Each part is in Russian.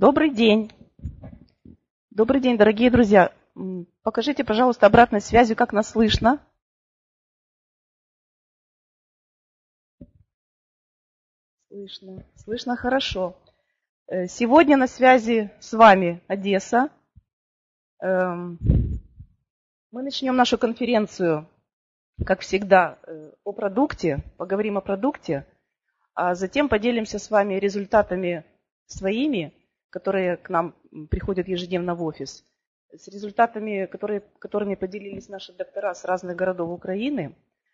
Добрый день. Добрый день, дорогие друзья. Покажите, пожалуйста, обратной связью, как нас слышно. Слышно хорошо. Сегодня на связи с вами Одесса. Мы начнем нашу конференцию, как всегда, о продукте, поговорим о продукте, а затем поделимся с вами результатами своими, которые к нам приходят ежедневно в офис, с результатами, которыми поделились наши доктора с разных городов Украины.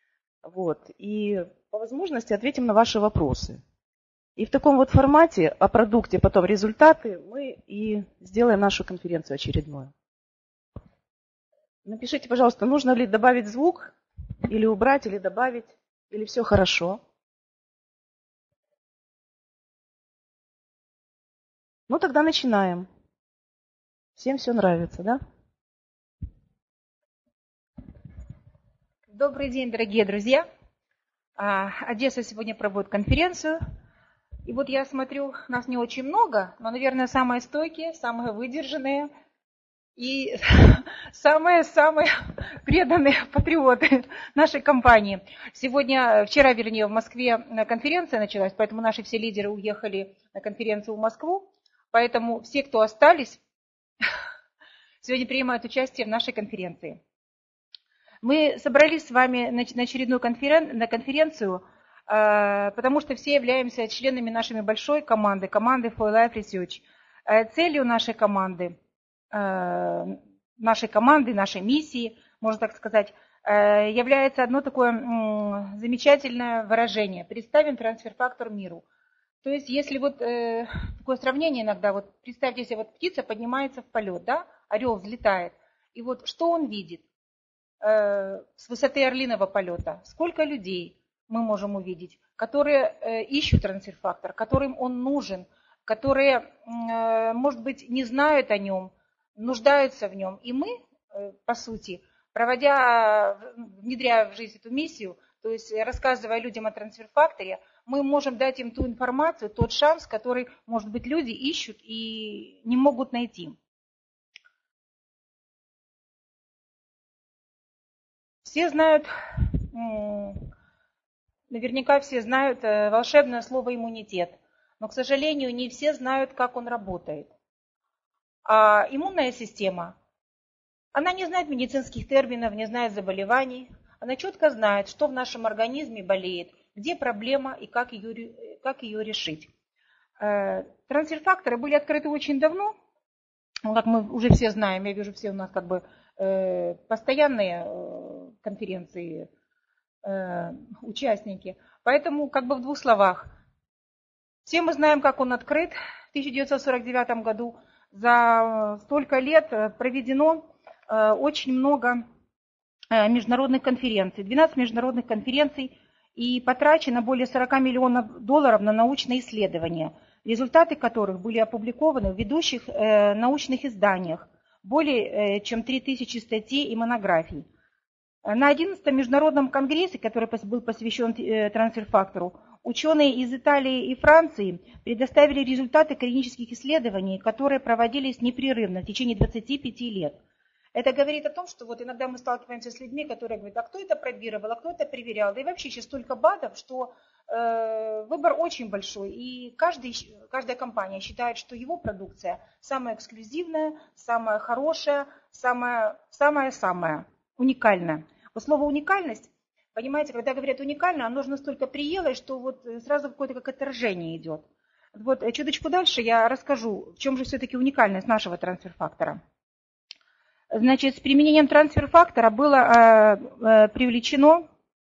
И по возможности ответим на ваши вопросы. И в таком вот формате о продукте, потом результаты, мы и сделаем нашу конференцию очередную. Напишите, пожалуйста, нужно ли добавить звук, или убрать, или добавить, или все хорошо. Ну, тогда начинаем. Всем все нравится, да? Добрый день, дорогие друзья. Одесса сегодня проводит конференцию. И вот я смотрю, нас не очень много, но, наверное, самые стойкие, самые выдержанные и самые преданные патриоты нашей компании. Вчера, в Москве конференция началась, поэтому наши все лидеры уехали на конференцию в Москву. Поэтому все, кто остались, сегодня принимают участие в нашей конференции. Мы собрались с вами на очередную конференцию, потому что все являемся членами нашей большой команды For Life Research. Целью нашей команды, нашей миссии, можно так сказать, является одно такое замечательное выражение. Представим трансфер-фактор миру. То есть, если такое сравнение иногда, представьте себе, птица поднимается в полет, да, орел взлетает, и что он видит с высоты орлиного полета? Сколько людей мы можем увидеть, которые ищут трансфер-фактор, которым он нужен, которые, может быть, не знают о нем, нуждаются в нем. И мы, по сути, внедряя в жизнь эту миссию, то есть рассказывая людям о трансфер-факторе, мы можем дать им ту информацию, тот шанс, который, может быть, люди ищут и не могут найти. Наверняка все знают волшебное слово иммунитет, но, к сожалению, не все знают, как он работает. А иммунная система, она не знает медицинских терминов, не знает заболеваний, она четко знает, что в нашем организме болеет, где проблема и как ее решить. Трансфер-факторы были открыты очень давно, как мы уже все знаем, я вижу, все у нас постоянные конференции, участники. Поэтому в двух словах. Все мы знаем, как он открыт. В 1949 году за столько лет проведено очень много международных конференций, 12 международных конференций, и потрачено более 40 миллионов долларов на научные исследования, результаты которых были опубликованы в ведущих научных изданиях, более чем 3000 статей и монографий. На 11-м международном конгрессе, который был посвящен трансфер-фактору, ученые из Италии и Франции предоставили результаты клинических исследований, которые проводились непрерывно в течение 25 лет. Это говорит о том, что иногда мы сталкиваемся с людьми, которые говорят, а кто это пробировал, а кто это проверял. Да и вообще сейчас столько БАДов, что выбор очень большой. И каждая компания считает, что его продукция самая эксклюзивная, самая хорошая, самая уникальная. Слово уникальность, понимаете, когда говорят уникально, оно же настолько приелось, что сразу какое-то как отражение идет. Чуточку дальше я расскажу, в чем же все-таки уникальность нашего трансфер-фактора. Значит, с применением трансфер-фактора было привлечено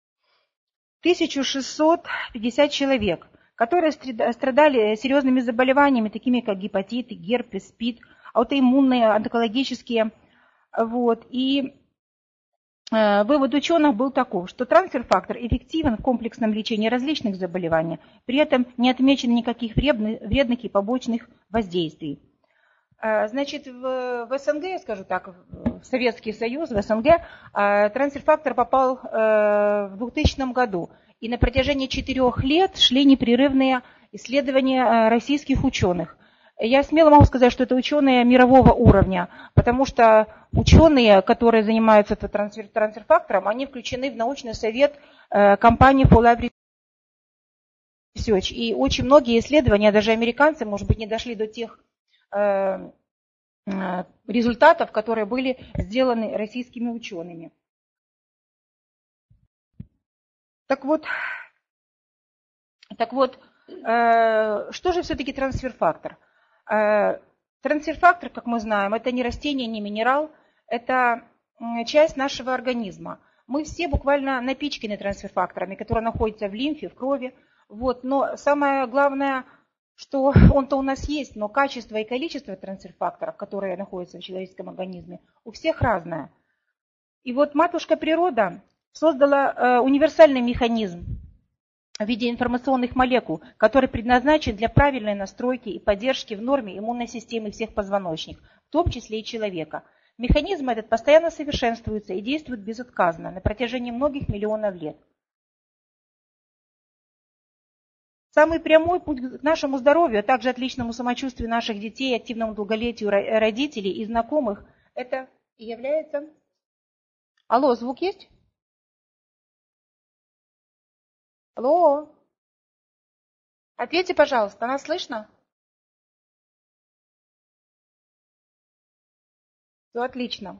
1650 человек, которые страдали серьезными заболеваниями, такими как гепатит, герпес, СПИД, аутоиммунные, онкологические. И вывод ученых был таков, что трансфер-фактор эффективен в комплексном лечении различных заболеваний, при этом не отмечено никаких вредных и побочных воздействий. Значит, в СНГ, я скажу так, в Советский Союз, в СНГ, трансфер-фактор попал в 2000 году. И на протяжении 4 лет шли непрерывные исследования российских ученых. Я смело могу сказать, что это ученые мирового уровня, потому что ученые, которые занимаются трансфер-фактором, они включены в научный совет компании For Life Research. И очень многие исследования, даже американцы, может быть, не дошли до тех результатов, которые были сделаны российскими учеными. Так вот, что же все-таки трансфер-фактор? Трансфер-фактор, как мы знаем, это не растение, не минерал, это часть нашего организма. Мы все буквально напичканы трансфер-факторами, которые находятся в лимфе, в крови. Но самое главное, что он-то у нас есть, но качество и количество трансфер-факторов, которые находятся в человеческом организме, у всех разное. И матушка природа создала универсальный механизм в виде информационных молекул, который предназначен для правильной настройки и поддержки в норме иммунной системы всех позвоночных, в том числе и человека. Механизм этот постоянно совершенствуется и действует безотказно на протяжении многих миллионов лет. Самый прямой путь к нашему здоровью, а также отличному самочувствию наших детей, активному долголетию родителей и знакомых, это является... Алло, звук есть? Алло? Ответьте, пожалуйста, нас слышно? Все отлично.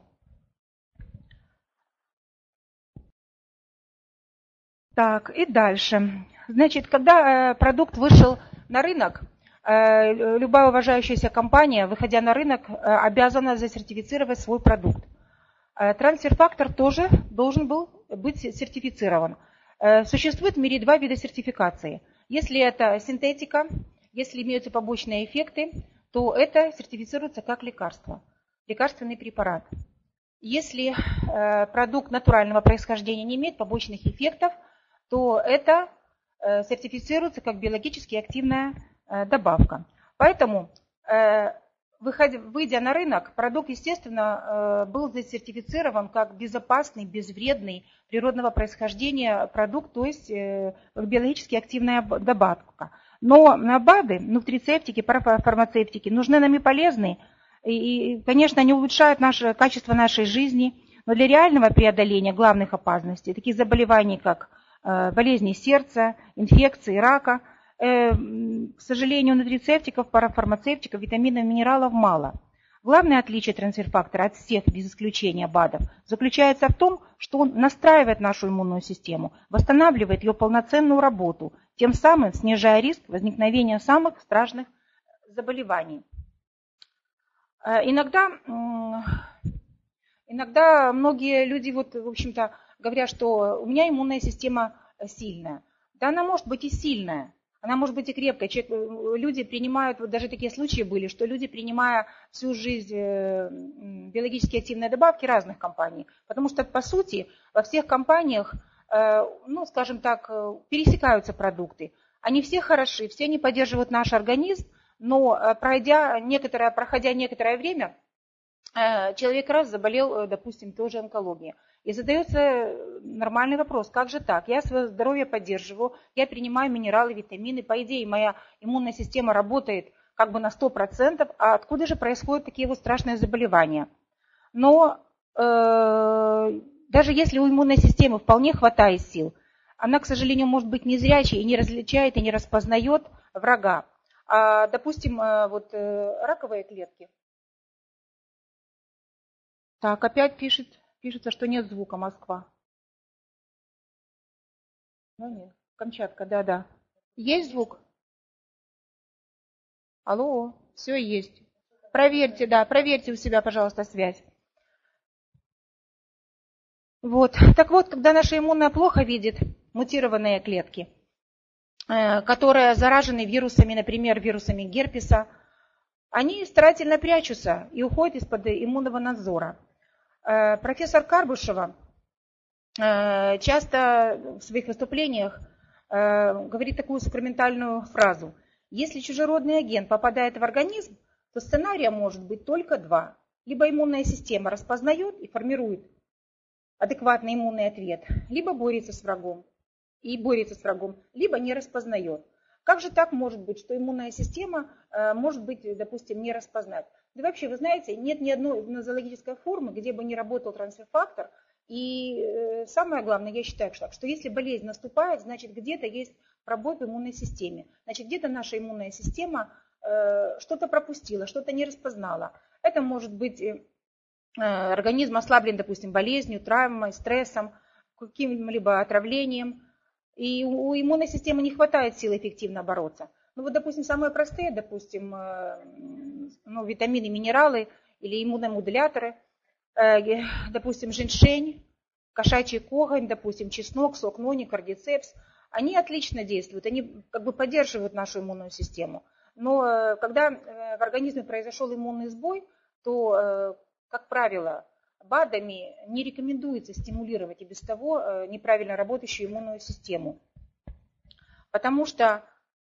Так, и дальше. Значит, когда продукт вышел на рынок, любая уважающаяся компания, выходя на рынок, обязана засертифицировать свой продукт. Трансфер-фактор тоже должен был быть сертифицирован. Существует в мире два вида сертификации. Если это синтетика, если имеются побочные эффекты, то это сертифицируется как лекарство, лекарственный препарат. Если продукт натурального происхождения не имеет побочных эффектов, то это сертифицируется как биологически активная добавка. Поэтому, выйдя на рынок, продукт, естественно, был засертифицирован как безопасный, безвредный, природного происхождения продукт, то есть биологически активная добавка. Но БАДы, нутрицептики, парафармацевтики нужны нам и полезны, и, конечно, они улучшают качество нашей жизни, но для реального преодоления главных опасностей, таких заболеваний, как болезни сердца, инфекции, рака, к сожалению, нутрицептиков, парафармацевтиков, витаминов, минералов мало. Главное отличие трансфер-фактора от всех, без исключения БАДов, заключается в том, что он настраивает нашу иммунную систему, восстанавливает ее полноценную работу, тем самым снижая риск возникновения самых страшных заболеваний. Иногда многие люди говорят, что у меня иммунная система сильная. Да, она может быть и сильная, она может быть и крепкая. Люди принимают, даже такие случаи были, что люди, принимая всю жизнь биологически активные добавки разных компаний, потому что, по сути, во всех компаниях, пересекаются продукты. Они все хороши, все они поддерживают наш организм, но проходя некоторое время, человек раз заболел, допустим, тоже онкологией. И задается нормальный вопрос, как же так? Я свое здоровье поддерживаю, я принимаю минералы, витамины, по идее моя иммунная система работает как бы на 100%, а откуда же происходят такие страшные заболевания? Но даже если у иммунной системы вполне хватает сил, она, к сожалению, может быть незрячей и не различает и не распознает врага. Допустим, раковые клетки. Так, опять пишется, что нет звука, Москва. Ну нет, Камчатка, да. Есть звук? Алло, все есть. Проверьте у себя, пожалуйста, связь. Так вот, когда наша иммунная плохо видит мутированные клетки, которые заражены вирусами, например, вирусами герпеса, они старательно прячутся и уходят из-под иммунного надзора. Профессор Карбышева часто в своих выступлениях говорит такую сакраментальную фразу. Если чужеродный агент попадает в организм, то сценария может быть только два. Либо иммунная система распознает и формирует адекватный иммунный ответ, либо борется с врагом, либо не распознает. Как же так может быть, что иммунная система может быть, допустим, не распознать? Да вообще, вы знаете, нет ни одной нозологической формы, где бы не работал трансфер-фактор. И самое главное, я считаю, что если болезнь наступает, значит где-то есть пробой в иммунной системе. Значит, где-то наша иммунная система что-то пропустила, что-то не распознала. Это может быть организм ослаблен, допустим, болезнью, травмой, стрессом, каким-либо отравлением. И у иммунной системы не хватает сил эффективно бороться. Ну вот, допустим, самые простые, допустим, витамины, минералы или иммуномодуляторы, допустим, женьшень, кошачий коготь, допустим, чеснок, сок нони, кардицепс, они отлично действуют, они как бы поддерживают нашу иммунную систему. Но когда в организме произошел иммунный сбой, то, как правило, БАДами не рекомендуется стимулировать и без того неправильно работающую иммунную систему. Потому что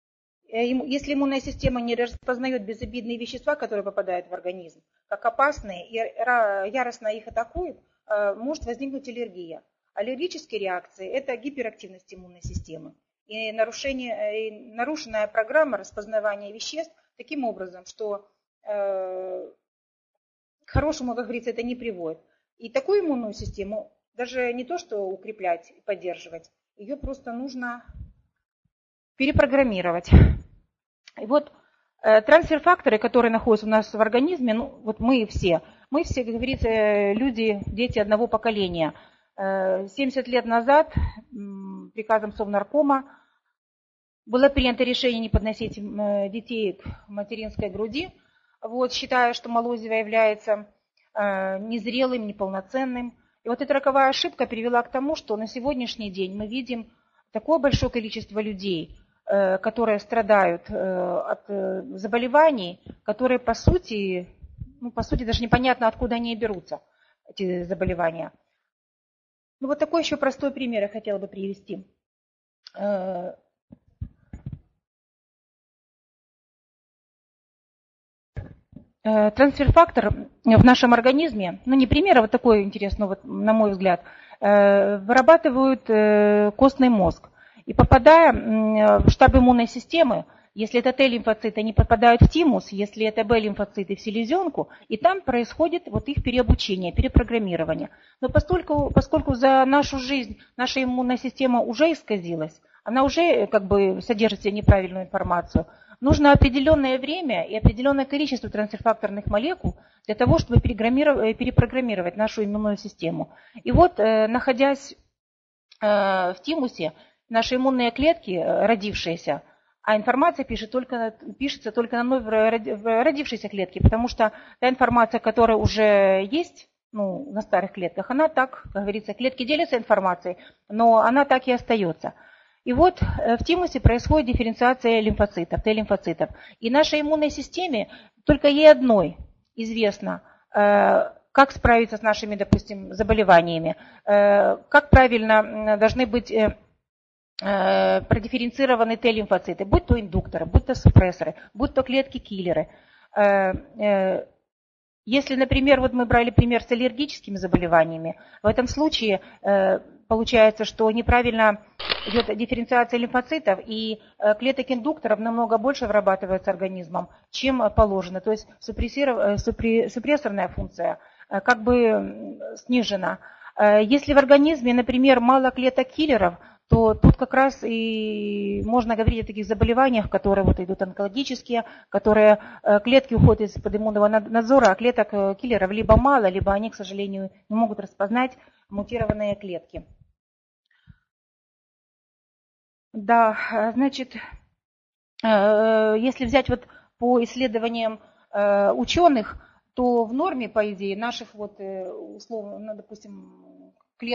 если иммунная система не распознает безобидные вещества, которые попадают в организм, как опасные, и яростно их атакует, может возникнуть аллергия. Аллергические реакции – это гиперактивность иммунной системы. И нарушенная программа распознавания веществ таким образом, что к хорошему, как говорится, это не приводит. И такую иммунную систему даже не то, что укреплять и поддерживать, ее просто нужно перепрограммировать. И вот трансфер-факторы, которые находятся у нас в организме, вот мы все, как говорится, люди, дети одного поколения. 70 лет назад приказом Совнаркома было принято решение не подносить детей к материнской груди, считая, что молозиво является незрелым, неполноценным. И вот эта роковая ошибка привела к тому, что на сегодняшний день мы видим такое большое количество людей, которые страдают от заболеваний, которые по сути даже непонятно, откуда они берутся, эти заболевания. Ну вот такой еще простой пример я хотела бы привести. Трансфер-фактор в нашем организме, не пример, а вот такой интересный, на мой взгляд, вырабатывают костный мозг. И попадая в штаб иммунной системы, если это Т-лимфоциты, они попадают в тимус, если это Б-лимфоциты, в селезенку, и там происходит их переобучение, перепрограммирование. Но поскольку за нашу жизнь наша иммунная система уже исказилась, она уже содержит в себе неправильную информацию, нужно определенное время и определенное количество трансфер-факторных молекул для того, чтобы перепрограммировать нашу иммунную систему. И находясь в тимусе, наши иммунные клетки, родившиеся, а информация пишется только на вновь родившиеся клетки, потому что та информация, которая уже есть на старых клетках, она так, как говорится, клетки делятся информацией, но она так и остается. И в тимусе происходит дифференциация лимфоцитов, Т-лимфоцитов. И нашей иммунной системе только ей одной известно, как справиться с нашими, допустим, заболеваниями, как правильно должны быть продифференцированы Т-лимфоциты, будь то индукторы, будь то супрессоры, будь то клетки-киллеры. Если, например, мы брали пример с аллергическими заболеваниями, в этом случае получается, что неправильно идет дифференциация лимфоцитов, и клеток индукторов намного больше вырабатывается организмом, чем положено. То есть супрессорная функция снижена. Если в организме, например, мало клеток-киллеров, то тут как раз и можно говорить о таких заболеваниях, которые идут онкологические, которые клетки уходят из-под иммунного надзора, а клеток киллеров либо мало, либо они, к сожалению, не могут распознать мутированные клетки. Да, значит, если взять по исследованиям ученых, то в норме, по идее, наших условно, допустим,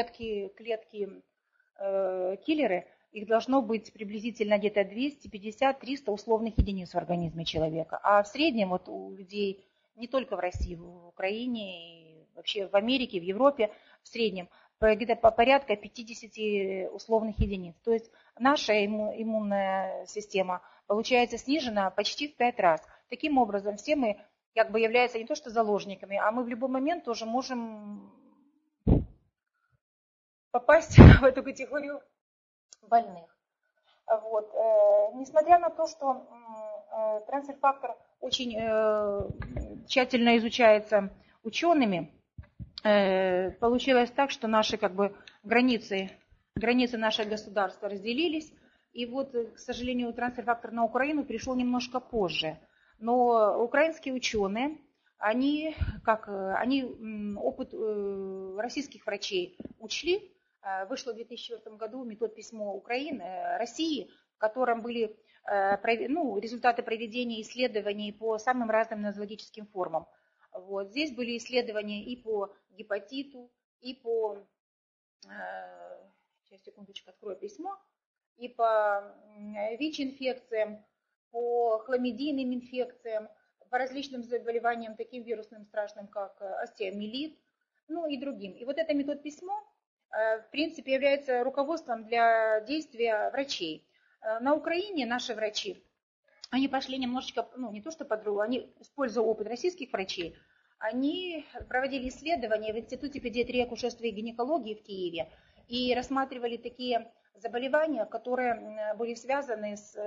клетки-киллеры, их должно быть приблизительно где-то 250-300 условных единиц в организме человека. А в среднем у людей, не только в России, в Украине, и вообще в Америке, в Европе, в среднем где-то порядка 50 условных единиц. То есть наша иммунная система получается снижена почти в 5 раз. Таким образом, все мы являемся не то что заложниками, а мы в любой момент тоже можем попасть в эту категорию больных. Вот. Несмотря на то, что трансфер-фактор очень тщательно изучается учеными, получилось так, что наши границы наших государств разделились. И вот, к сожалению, трансфер-фактор на Украину пришел немножко позже. Но украинские ученые, они опыт российских врачей учли. Вышло в 2004 году метод-письмо России, в котором были результаты проведения исследований по самым разным нозологическим формам. Вот. Здесь были исследования и по гепатиту, и по, сейчас, секундочку, открою письмо, и по ВИЧ-инфекциям, по хламидийным инфекциям, по различным заболеваниям, таким вирусным страшным, как остеомиелит, и другим. И вот это метод-письмо, в принципе, является руководством для действия врачей. На Украине наши врачи, они пошли немножечко, не то что по-другому, они, используя опыт российских врачей, они проводили исследования в Институте педиатрии, акушерства и гинекологии в Киеве и рассматривали такие заболевания, которые были связаны с,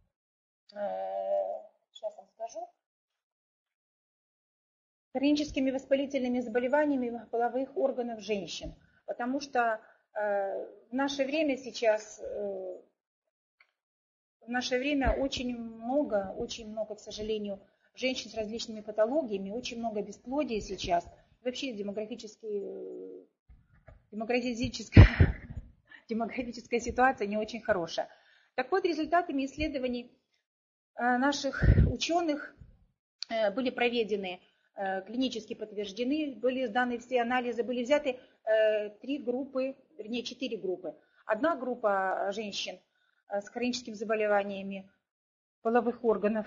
сейчас вам скажу, хроническими воспалительными заболеваниями половых органов женщин. Потому что в наше время сейчас, очень много, к сожалению, женщин с различными патологиями, очень много бесплодия сейчас. Вообще демографическая ситуация не очень хорошая. Так вот, результатами исследований наших ученых были проведены, клинически подтверждены, были сданы все анализы, были взяты 4 группы. Одна группа женщин с хроническими заболеваниями половых органов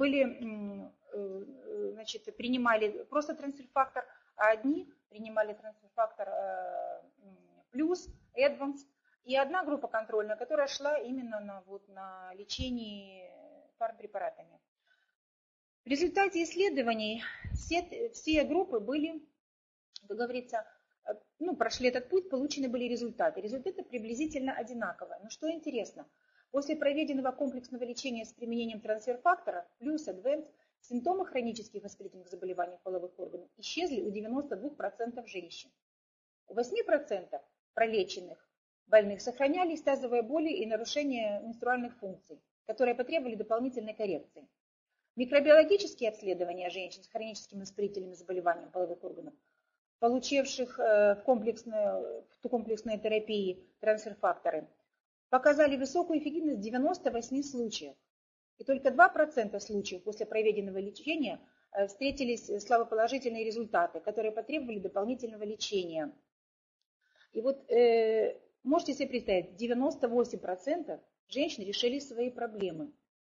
принимали просто трансфер-фактор, а одни принимали трансфер-фактор плюс, Advance, и одна группа контрольная, которая шла именно на лечение фармпрепаратами. В результате исследований все группы были, как говорится, прошли этот путь, получены были результаты. Результаты приблизительно одинаковые. Но что интересно, после проведенного комплексного лечения с применением трансфер-фактора плюс Advance, симптомы хронических воспалительных заболеваний половых органов исчезли у 92% женщин. У 8% пролеченных больных сохранялись тазовые боли и нарушения менструальных функций, которые потребовали дополнительной коррекции. Микробиологические обследования женщин с хроническими воспалительными заболеваниями половых органов, получивших в комплексной терапии трансфер-факторы, показали высокую эффективность в 98 случаях. И только 2% случаев после проведенного лечения встретились слабоположительные результаты, которые потребовали дополнительного лечения. И вот можете себе представить, 98% женщин решили свои проблемы.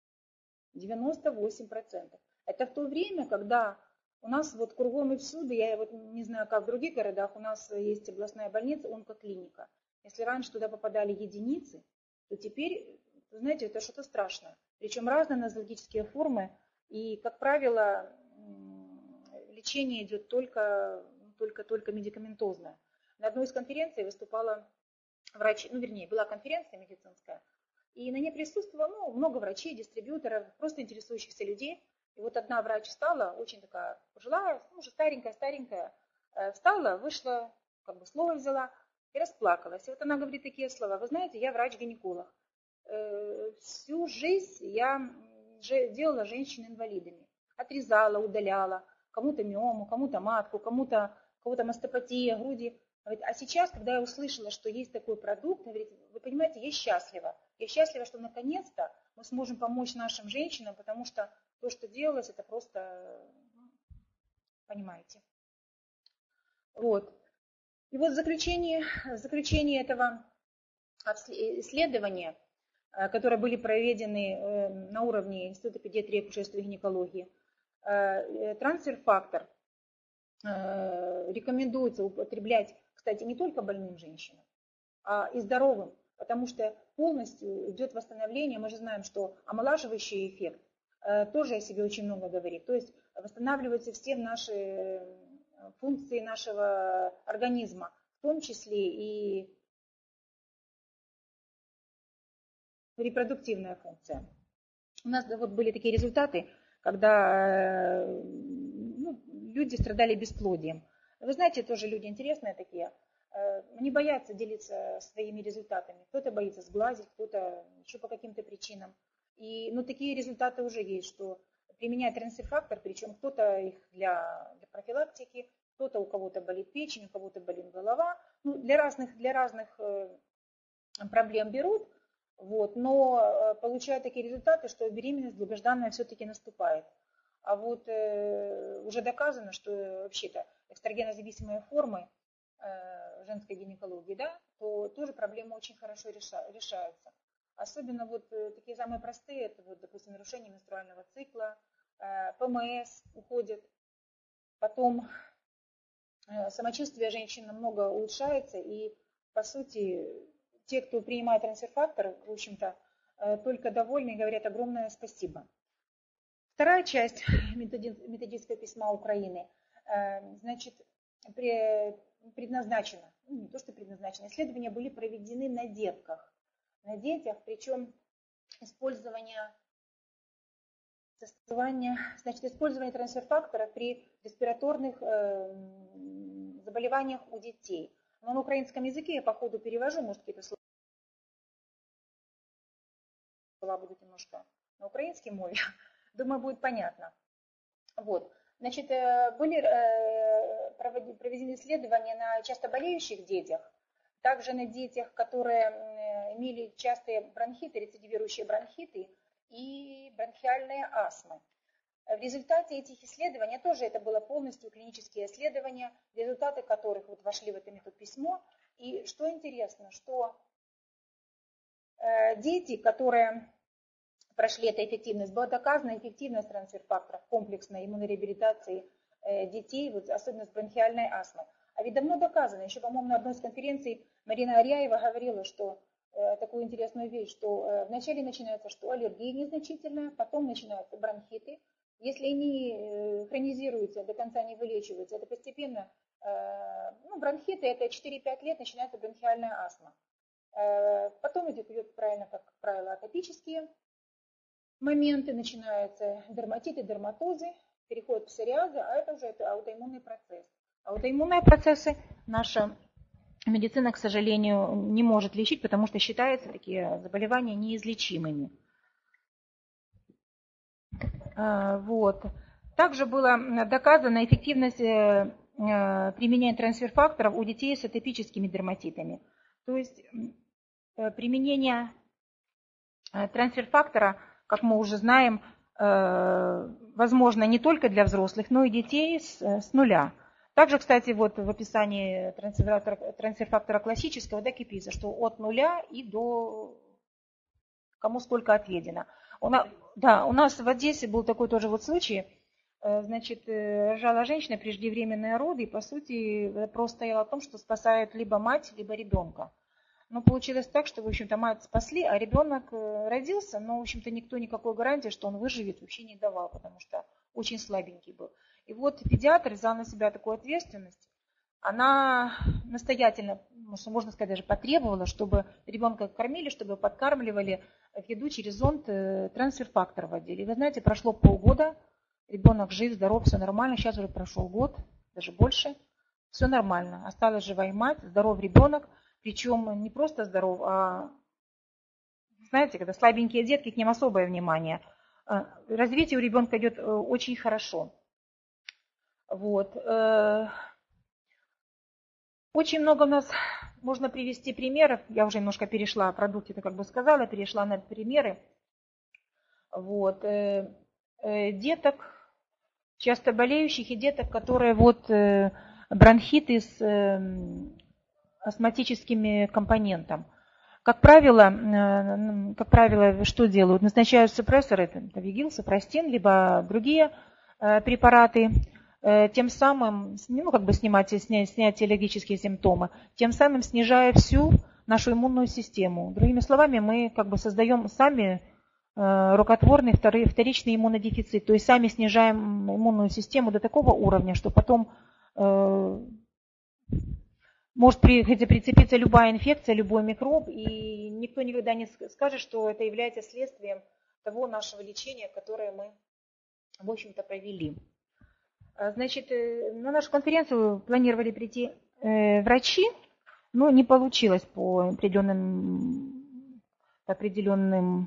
98%. Это в то время, когда у нас кругом и всюду, я не знаю, как в других городах, у нас есть областная больница, онкоклиника. Если раньше туда попадали единицы, то теперь, вы знаете, это что-то страшное. Причем разные нозологические формы, и, как правило, лечение идет только медикаментозное. На одной из конференций выступала была конференция медицинская, и на ней присутствовало много врачей, дистрибьюторов, просто интересующихся людей. И вот одна врач встала, очень такая пожилая, уже старенькая, встала, вышла, слово взяла и расплакалась. И вот она говорит такие слова: вы знаете, я врач-гинеколог. Всю жизнь я делала женщин инвалидами. Отрезала, удаляла, кому-то миому, кому-то матку, кому-то мастопатия, груди. А сейчас, когда я услышала, что есть такой продукт, говорит, вы понимаете, я счастлива. Я счастлива, что наконец-то мы сможем помочь нашим женщинам, потому что то, что делалось, это просто, понимаете. Вот. И вот в заключение этого исследования, которые были проведены на уровне Института педиатрии, акушерства и гинекологии, трансфер-фактор рекомендуется употреблять, кстати, не только больным женщинам, а и здоровым, потому что полностью идет восстановление. Мы же знаем, что омолаживающий эффект тоже о себе очень много говорит. То есть восстанавливаются все наши функции нашего организма, в том числе и репродуктивная функция. У нас вот были такие результаты, когда люди страдали бесплодием. Вы знаете, тоже люди интересные такие. Не боятся делиться своими результатами. Кто-то боится сглазить, кто-то еще по каким-то причинам. И такие результаты уже есть, что применяют трансфер-фактор, причем кто-то их для профилактики, кто-то у кого-то болит печень, у кого-то болит голова. Для разных проблем берут. Но получают такие результаты, что беременность долгожданная все-таки наступает. А уже доказано, что вообще-то эстрогенозависимые формы женской гинекологии, то тоже проблемы очень хорошо решаются. Особенно такие самые простые, это допустим, нарушение менструального цикла, ПМС уходит, потом самочувствие женщин намного улучшается, и по сути те, кто принимает трансфер-фактор, в общем-то, только довольны и говорят огромное спасибо. Вторая часть методического письма Украины, предназначена, не то что предназначена, исследования были проведены на детях, причем использование трансфер-фактора при респираторных заболеваниях у детей. Но на украинском языке я по ходу перевожу, может какие-то слова будут немножко на украинской мове, думаю, будет понятно. Были проведены исследования на часто болеющих детях, также на детях, которые имели частые бронхиты, рецидивирующие бронхиты и бронхиальные астмы. В результате этих исследований, тоже это было полностью клинические исследования, результаты которых вошли в это метод-письмо. И что интересно, что дети, которые прошли эту эффективность, была доказана эффективность трансфер-фактора в комплексной иммунореабилитации детей, особенно с бронхиальной астмой. А ведь давно доказано, еще, по-моему, на одной из конференций Марина Аряева говорила, что такую интересную вещь, что вначале начинается аллергия незначительная, потом начинаются бронхиты. Если они хронизируются, до конца не вылечиваются, это постепенно, бронхиты, это 4-5 лет начинается бронхиальная астма. Потом идет правильно, как правило, атопические моменты, начинаются дерматиты, дерматозы, переход в псориазы, а это уже аутоиммунный процесс. Аутоиммунные процессы наша медицина, к сожалению, не может лечить, потому что считаются такие заболевания неизлечимыми. Также была доказана эффективность применения трансфер-факторов у детей с атопическими дерматитами. То есть применение трансфер-фактора, как мы уже знаем, возможно не только для взрослых, но и детей с нуля. Также, кстати, в описании трансфер-фактора классического так и пишется, что от нуля и до кому сколько отведено. У нас в Одессе был такой тоже случай. Рожала женщина преждевременные роды, и по сути вопрос стоял о том, что спасают либо мать, либо ребенка. Но получилось так, что, в общем-то, мать спасли, а ребенок родился, но, в общем-то, никто никакой гарантии, что он выживет, вообще не давал, потому что очень слабенький был. И педиатр взял на себя такую ответственность. Она настоятельно, можно сказать, даже потребовала, чтобы ребенка кормили, чтобы подкармливали в еду через зонд трансфер-фактор вводили. И вы знаете, прошло полгода, ребенок жив, здоров, все нормально. Сейчас уже прошел год, даже больше. Все нормально. Осталась живая мать, здоров ребенок. Причем не просто здоров, а, знаете, когда слабенькие детки, к ним особое внимание. Развитие у ребенка идет очень хорошо. Очень много у нас можно привести примеров. Я уже немножко перешла о продукте, сказала, перешла на примеры. Деток, часто болеющих, и деток, которые бронхиты с астматическими компонентом. Как правило, что делают? Назначают супрессоры, Тавигил, Супрастин, либо другие препараты, тем самым, снять аллергические симптомы, тем самым снижая всю нашу иммунную систему. Другими словами, мы создаем сами рукотворный вторичный иммунодефицит, то есть сами снижаем иммунную систему до такого уровня, что потом может прицепиться любая инфекция, любой микроб, и никто никогда не скажет, что это является следствием того нашего лечения, которое мы, в общем-то, провели. Значит, на нашу конференцию планировали прийти врачи, но не получилось по определенным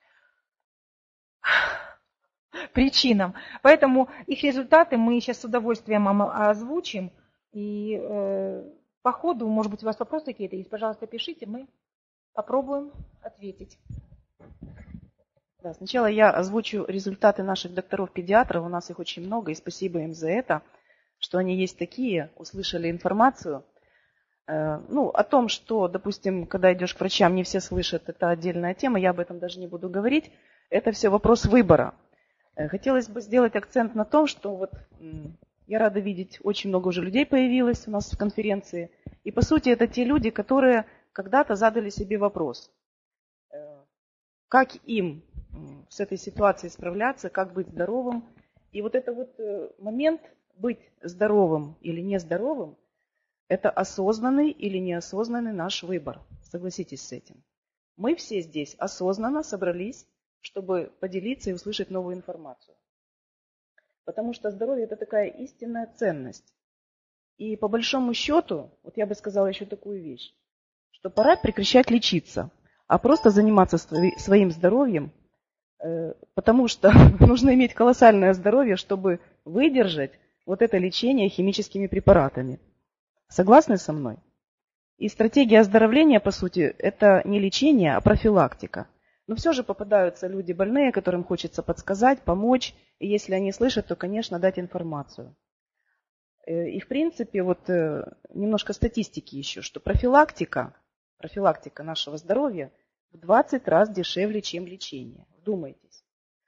причинам. Поэтому их результаты мы сейчас с удовольствием озвучим. И по ходу, может быть, у вас вопросы какие-то есть, пожалуйста, пишите, мы попробуем ответить. Да, сначала я озвучу результаты наших докторов-педиатров. У нас их очень много, и спасибо им за это, что они есть такие, услышали информацию. О том, что, допустим, когда идешь к врачам, не все слышат, это отдельная тема, я об этом даже не буду говорить. Это все вопрос выбора. Хотелось бы сделать акцент на том, что я рада видеть, очень много уже людей появилось у нас в конференции. И по сути это те люди, которые когда-то задали себе вопрос, как им с этой ситуацией справляться, как быть здоровым. И этот момент быть здоровым или нездоровым, это осознанный или неосознанный наш выбор. Согласитесь с этим. Мы все здесь осознанно собрались, чтобы поделиться и услышать новую информацию. Потому что здоровье – это такая истинная ценность. И по большому счету, я бы сказала еще такую вещь, что пора прекращать лечиться, а просто заниматься своим здоровьем, потому что нужно иметь колоссальное здоровье, чтобы выдержать это лечение химическими препаратами. Согласны со мной? И стратегия оздоровления, по сути, это не лечение, а профилактика. Но все же попадаются люди больные, которым хочется подсказать, помочь. И если они слышат, то, конечно, дать информацию. И, в принципе, немножко статистики еще, что профилактика нашего здоровья в 20 раз дешевле, чем лечение. Вдумайтесь.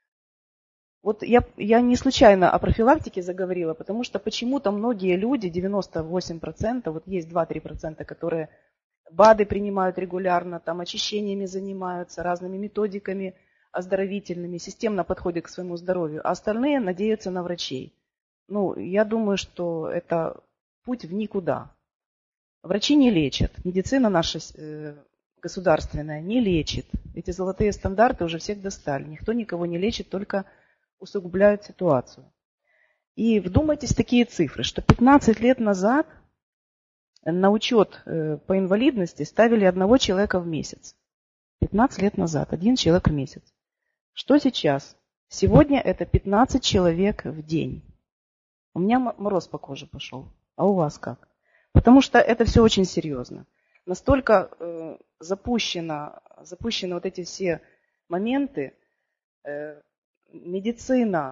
Я не случайно о профилактике заговорила, потому что почему-то многие люди, 98%, есть 2-3%, которые БАДы принимают регулярно, очищениями занимаются, разными методиками оздоровительными, системно подходят к своему здоровью, а остальные надеются на врачей. Я думаю, что это путь в никуда. Врачи не лечат, медицина наша государственная не лечит. Эти золотые стандарты уже всех достали. Никто никого не лечит, только усугубляют ситуацию. И вдумайтесь в такие цифры, что 15 лет назад на учет по инвалидности ставили 1 человека в месяц. 15 лет назад 1 человек в месяц. Что сейчас? Сегодня это 15 человек в день. У меня мороз по коже пошел. А у вас как? Потому что это все очень серьезно. Настолько запущены эти все моменты. Медицина,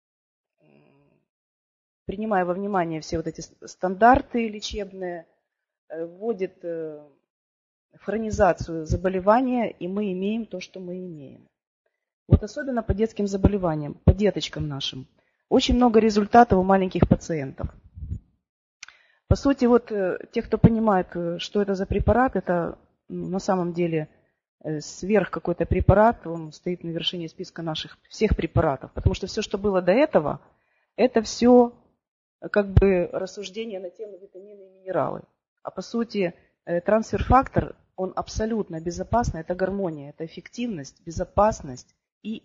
принимая во внимание все эти стандарты лечебные, вводит в хронизацию заболевания, и мы имеем то, что мы имеем. Особенно по детским заболеваниям, по деточкам нашим. Очень много результатов у маленьких пациентов. По сути, те, кто понимает, что это за препарат, это на самом деле сверх какой-то препарат, он стоит на вершине списка наших всех препаратов. Потому что все, что было до этого, это все рассуждения на тему витамины и минералы. А по сути, трансфер-фактор, он абсолютно безопасный. Это гармония, это эффективность, безопасность и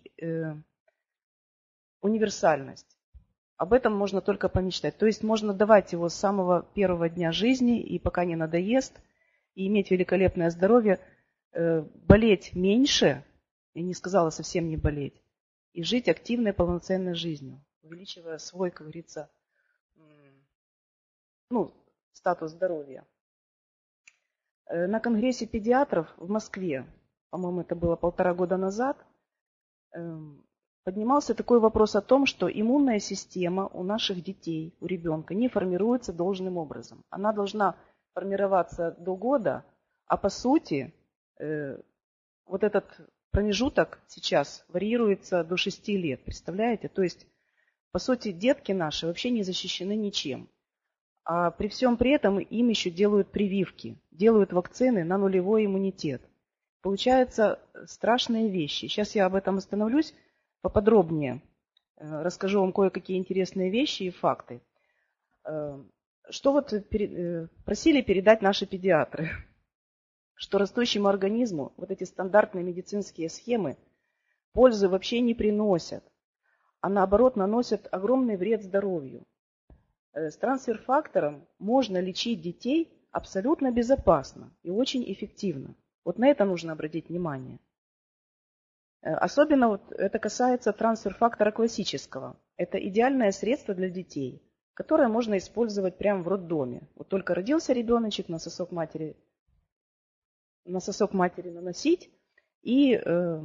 универсальность. Об этом можно только помечтать. То есть можно давать его с самого первого дня жизни, и пока не надоест, и иметь великолепное здоровье, болеть меньше, я не сказала совсем не болеть, и жить активной, полноценной жизнью, увеличивая свой, как говорится, статус здоровья. На конгрессе педиатров в Москве, по-моему, это было 1,5 года назад, поднимался такой вопрос о том, что иммунная система у наших детей, у ребенка не формируется должным образом. Она должна формироваться до года, а по сути этот промежуток сейчас варьируется до 6 лет. Представляете? То есть, по сути, детки наши вообще не защищены ничем. А при всем при этом им еще делают прививки, делают вакцины на нулевой иммунитет. Получаются страшные вещи. Сейчас я об этом остановлюсь поподробнее. Расскажу вам кое-какие интересные вещи и факты. Что вот просили передать наши педиатры? Что растущему организму вот эти стандартные медицинские схемы пользы вообще не приносят, а наоборот наносят огромный вред здоровью. С трансфер-фактором можно лечить детей абсолютно безопасно и очень эффективно. Вот на это нужно обратить внимание. Особенно вот это касается трансфер-фактора классического. Это идеальное средство для детей, которое можно использовать прямо в роддоме. Вот только родился ребеночек, на сосок матери наносить, и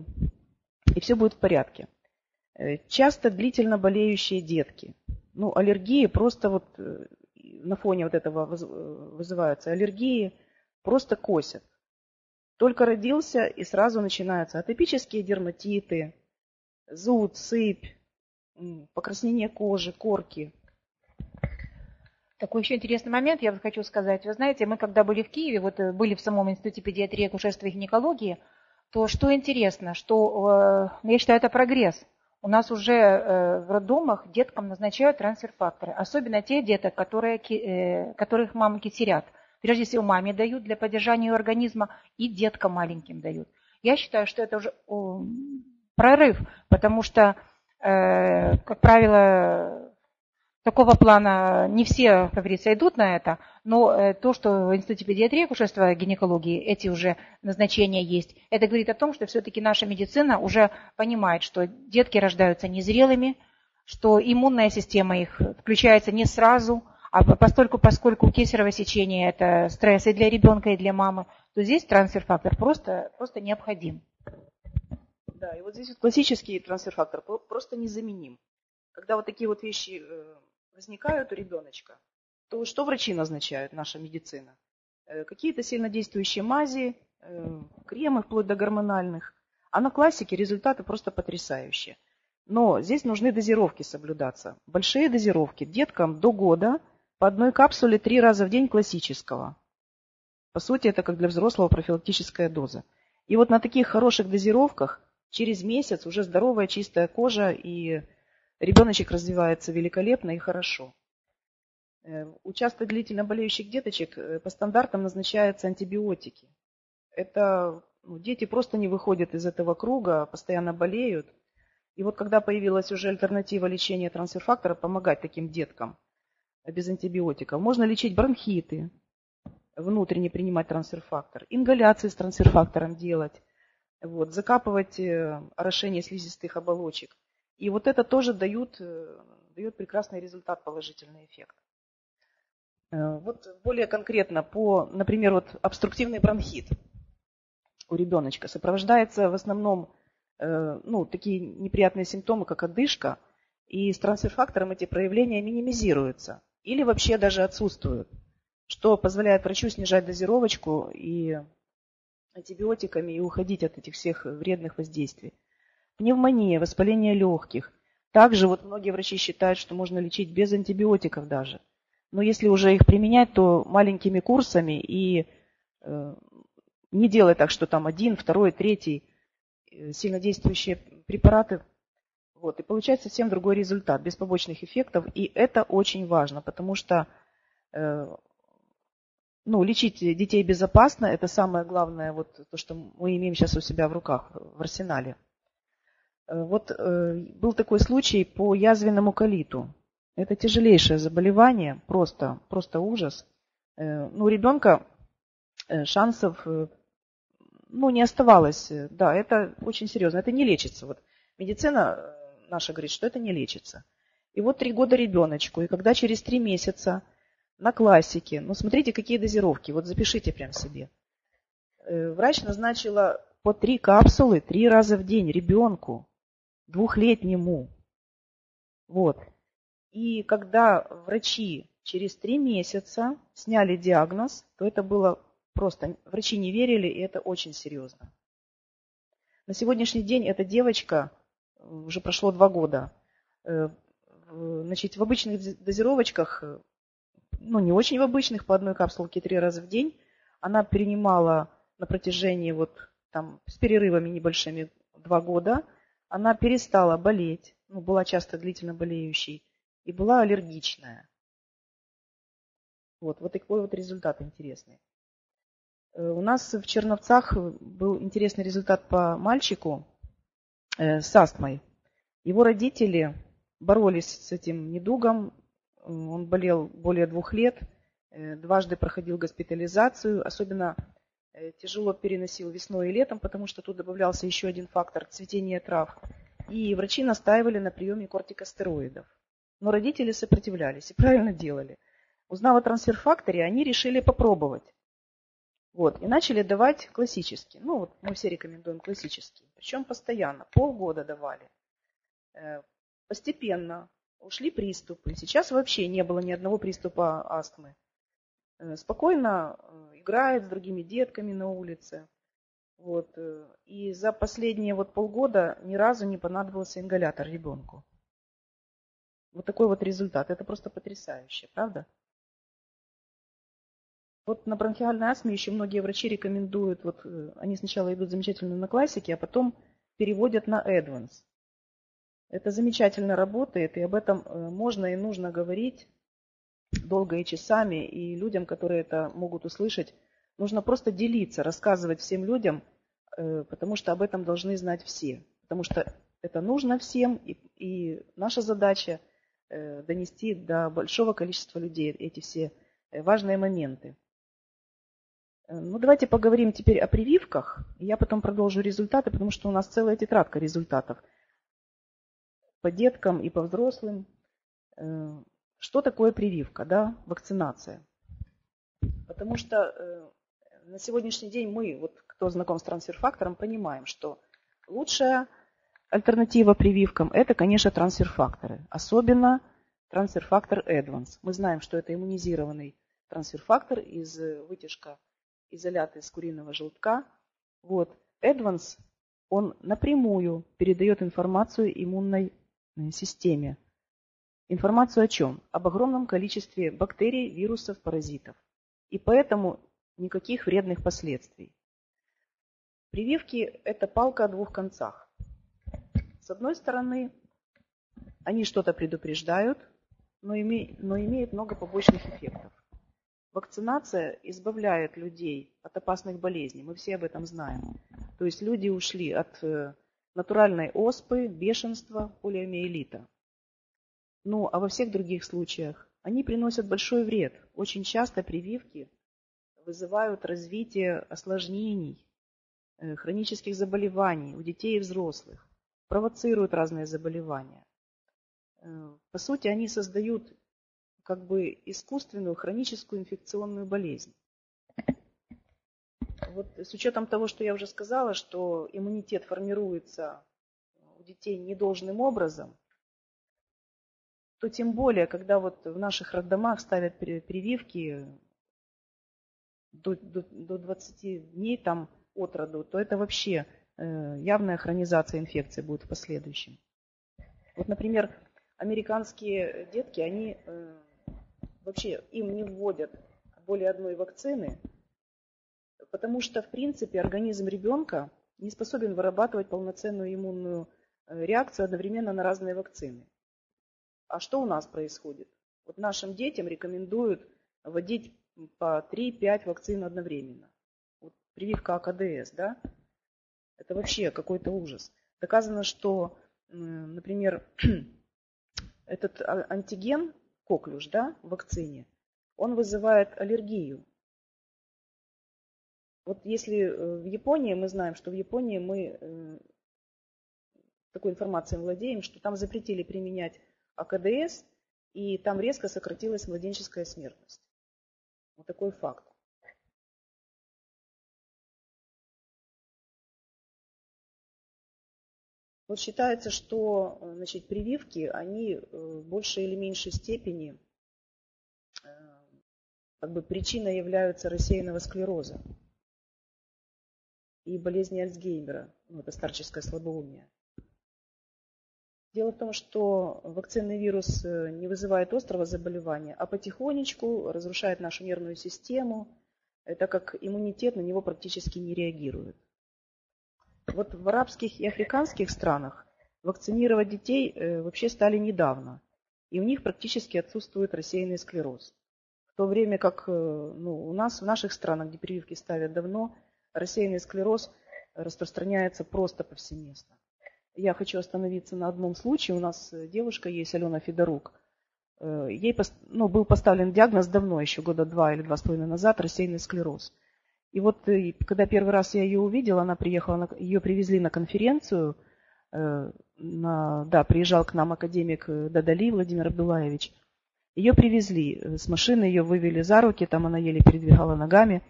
все будет в порядке. Часто длительно болеющие детки. Аллергии просто вот на фоне вот этого вызываются аллергии, просто косят. Только родился, и сразу начинаются атопические дерматиты, зуд, сыпь, покраснение кожи, корки. Такой еще интересный момент, я хочу сказать. Вы знаете, мы когда были в Киеве, вот были в самом Институте педиатрии, акушерства и гинекологии, то что интересно, что, я считаю, это прогресс. У нас уже в роддомах деткам назначают трансфер-факторы, особенно те деток, которых мамы кисерят. Прежде всего, маме дают для поддержания ее организма и деткам маленьким дают. Я считаю, что это уже прорыв, потому что, как правило, такого плана не все, как говорится, идут на это, но то, что в Институте педиатрии, акушерства и гинекологии эти уже назначения есть, это говорит о том, что все-таки наша медицина уже понимает, что детки рождаются незрелыми, что иммунная система их включается не сразу, а поскольку кесарево сечение – это стресс и для ребенка, и для мамы, то здесь трансфер-фактор просто необходим. Да, и вот здесь вот классический трансфер-фактор просто незаменим. Когда вот такие вот вещи возникают у ребеночка, то что врачи назначают, наша медицина? Какие-то сильнодействующие мази, кремы вплоть до гормональных. А на классике результаты просто потрясающие. Но здесь нужны дозировки соблюдаться. Большие дозировки деткам до года по одной капсуле 3 раза в день классического. По сути, это как для взрослого профилактическая доза. И вот на таких хороших дозировках через месяц уже здоровая чистая кожа, и ребеночек развивается великолепно и хорошо. У часто длительно болеющих деточек по стандартам назначаются антибиотики. Это дети просто не выходят из этого круга, постоянно болеют. И вот когда появилась уже альтернатива лечения трансфер-фактора, помогать таким деткам без антибиотиков, можно лечить бронхиты, внутренне принимать трансфер-фактор, ингаляции с трансфер-фактором делать, закапывать орошение слизистых оболочек. И вот это тоже дает прекрасный результат, положительный эффект. Вот более конкретно, например, обструктивный бронхит у ребеночка сопровождается в основном такие неприятные симптомы, как одышка, и с трансфер-фактором эти проявления минимизируются или вообще даже отсутствуют, что позволяет врачу снижать дозировочку и антибиотиками и уходить от этих всех вредных воздействий. Пневмония, воспаление легких. Также многие врачи считают, что можно лечить без антибиотиков даже. Но если уже их применять, то маленькими курсами и не делать так, что там 1, 2, 3 сильнодействующие препараты. И получается совсем другой результат, без побочных эффектов. И это очень важно, потому что лечить детей безопасно – это самое главное, то, что мы имеем сейчас у себя в руках, в арсенале. Был такой случай по язвенному колиту. Это тяжелейшее заболевание, просто ужас. У ребенка шансов не оставалось. Да, это очень серьезно, это не лечится. Медицина наша говорит, что это не лечится. И 3 года ребеночку, и когда через 3 месяца на классике, смотрите, какие дозировки, запишите прям себе. Врач назначила по 3 капсулы 3 раза в день ребенку, 2-летнему. И когда врачи через 3 месяца сняли диагноз, то это было просто, врачи не верили, и это очень серьезно. На сегодняшний день эта девочка, уже прошло 2 года, в обычных дозировочках, не очень в обычных, по 1 капсулке 3 раза в день, она принимала на протяжении с перерывами небольшими 2 года, она перестала болеть, была часто длительно болеющей, и была аллергичная. Вот такой вот результат интересный. У нас в Черновцах был интересный результат по мальчику с астмой. Его родители боролись с этим недугом. Он болел более 2 лет, дважды проходил госпитализацию. Особенно тяжело переносил весной и летом, потому что тут добавлялся еще один фактор – цветение трав. И врачи настаивали на приеме кортикостероидов. Но родители сопротивлялись и правильно делали. Узнав о трансфер-факторе, они решили попробовать. И начали давать классический. Мы все рекомендуем классический. Причем постоянно, полгода давали. Постепенно ушли приступы. Сейчас вообще не было ни одного приступа астмы. Спокойно играет с другими детками на улице. И за последние полгода ни разу не понадобился ингалятор ребенку. Вот такой вот результат. Это просто потрясающе, правда? На бронхиальной астме еще многие врачи рекомендуют, они сначала идут замечательно на классике, а потом переводят на Advance. Это замечательно работает, и об этом можно и нужно говорить долго и часами, и людям, которые это могут услышать, нужно просто делиться, рассказывать всем людям, потому что об этом должны знать все. Потому что это нужно всем, и наша задача донести до большого количества людей эти все важные моменты. Давайте поговорим теперь о прививках. Я потом продолжу результаты, потому что у нас целая тетрадка результатов по деткам и по взрослым. Что такое прививка, да, вакцинация? Потому что на сегодняшний день мы, кто знаком с трансфер-фактором, понимаем, что лучшая альтернатива прививкам – это, конечно, трансфер-факторы. Особенно трансфер-фактор Advance. Мы знаем, что это иммунизированный трансфер-фактор из вытяжка изолята из куриного желтка. Advance, он напрямую передает информацию иммунной системе. Информацию о чем? Об огромном количестве бактерий, вирусов, паразитов. И поэтому никаких вредных последствий. Прививки – это палка о 2 концах. С одной стороны, они что-то предупреждают, но имеют много побочных эффектов. Вакцинация избавляет людей от опасных болезней. Мы все об этом знаем. То есть люди ушли от натуральной оспы, бешенства, полиомиелита. А во всех других случаях они приносят большой вред. Очень часто прививки вызывают развитие осложнений, хронических заболеваний у детей и взрослых, провоцируют разные заболевания. По сути, они создают искусственную хроническую инфекционную болезнь. С учетом того, что я уже сказала, что иммунитет формируется у детей недолжным образом, то тем более, когда в наших роддомах ставят прививки до 20 дней от роду, то это вообще явная хронизация инфекции будет в последующем. Например, американские детки, они вообще им не вводят более одной вакцины, потому что, в принципе, организм ребенка не способен вырабатывать полноценную иммунную реакцию одновременно на разные вакцины. А что у нас происходит? Нашим детям рекомендуют вводить по 3-5 вакцин одновременно. Прививка АКДС, да? Это вообще какой-то ужас. Доказано, что, например, этот антиген, коклюш, да, в вакцине, он вызывает аллергию. Если в Японии, мы знаем, что в Японии мы такой информацией владеем, что там запретили применять АКДС, и там резко сократилась младенческая смертность. Такой факт. Считается, что прививки, они в большей или меньшей степени причиной являются рассеянного склероза и болезни Альцгеймера, это старческое слабоумие. Дело в том, что вакцинный вирус не вызывает острого заболевания, а потихонечку разрушает нашу нервную систему, так как иммунитет на него практически не реагирует. В арабских и африканских странах вакцинировать детей вообще стали недавно, и у них практически отсутствует рассеянный склероз. В то время как у нас, в наших странах, где прививки ставят давно, рассеянный склероз распространяется просто повсеместно. Я хочу остановиться на одном случае. У нас девушка есть, Алена Федорук. Ей был поставлен диагноз давно, еще года 2 или 2,5 назад, рассеянный склероз. И вот когда первый раз я ее увидела, она приехала, ее привезли на конференцию. Приезжал к нам академик Дадали Владимир Абдулаевич. Ее привезли с машины, ее вывели за руки, там она еле передвигала ногами.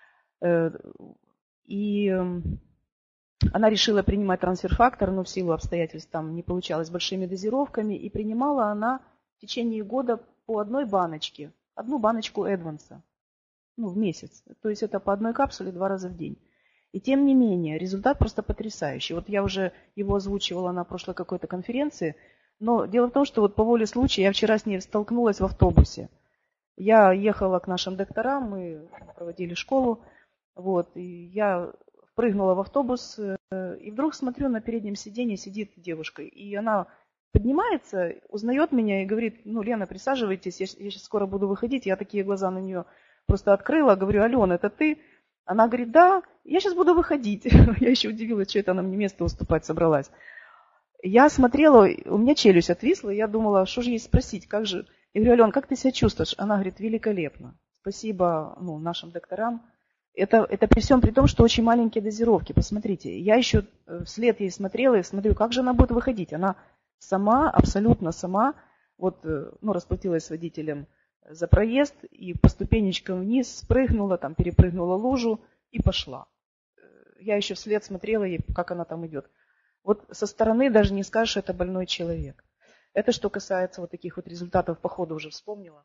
И она решила принимать трансфер-фактор, но в силу обстоятельств там не получалось большими дозировками. И принимала она в течение года по одной баночке, одну баночку Эдванса, в месяц. То есть это по одной капсуле 2 раза в день. И тем не менее, результат просто потрясающий. Вот я уже его озвучивала на прошлой какой-то конференции. Но дело в том, что вот по воле случая я вчера с ней столкнулась в автобусе. Я ехала к нашим докторам, мы проводили школу. И я впрыгнула в автобус, и вдруг смотрю, на переднем сиденье сидит девушка. И она поднимается, узнает меня и говорит: Лена, присаживайтесь, я сейчас скоро буду выходить. Я такие глаза на нее просто открыла, говорю: Алена, это ты? Она говорит: да, я сейчас буду выходить. Я еще удивилась, что это она мне место уступать собралась. Я смотрела, у меня челюсть отвисла, я думала, что же ей спросить, как же. Я говорю: Алена, как ты себя чувствуешь? Она говорит: великолепно. Спасибо нашим докторам. Это при всем при том, что очень маленькие дозировки. Посмотрите, я еще вслед ей смотрела и смотрю, как же она будет выходить. Она сама, абсолютно сама, расплатилась с водителем за проезд и по ступенечкам вниз спрыгнула, там перепрыгнула лужу и пошла. Я еще вслед смотрела ей, как она там идет. Вот со стороны даже не скажешь, что это больной человек. Это что касается вот таких вот результатов по ходу, уже вспомнила.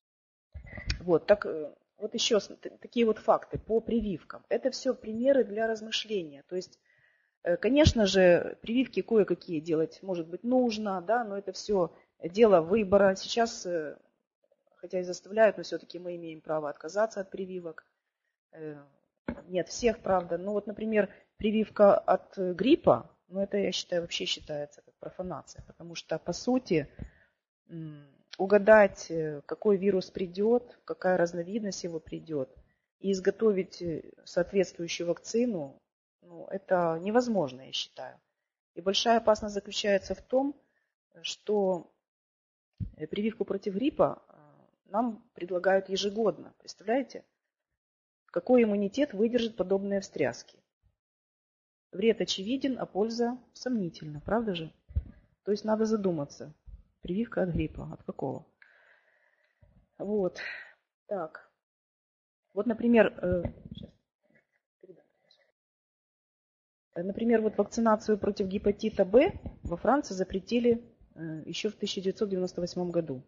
Вот еще такие вот факты по прививкам. Это все примеры для размышления. То есть, конечно же, прививки кое-какие делать, может быть, нужно, да, но это все дело выбора. Сейчас, хотя и заставляют, но все-таки мы имеем право отказаться от прививок. Нет всех, правда. Например, прививка от гриппа, это, я считаю, вообще считается как профанация, потому что, по сути, угадать, какой вирус придет, какая разновидность его придет, и изготовить соответствующую вакцину, это невозможно, я считаю. И большая опасность заключается в том, что прививку против гриппа нам предлагают ежегодно. Представляете? Какой иммунитет выдержит подобные встряски? Вред очевиден, а польза сомнительна, правда же? То есть надо задуматься. Прививка от гриппа. От какого? Так. Например, вакцинацию против гепатита Б во Франции запретили еще в 1998 году.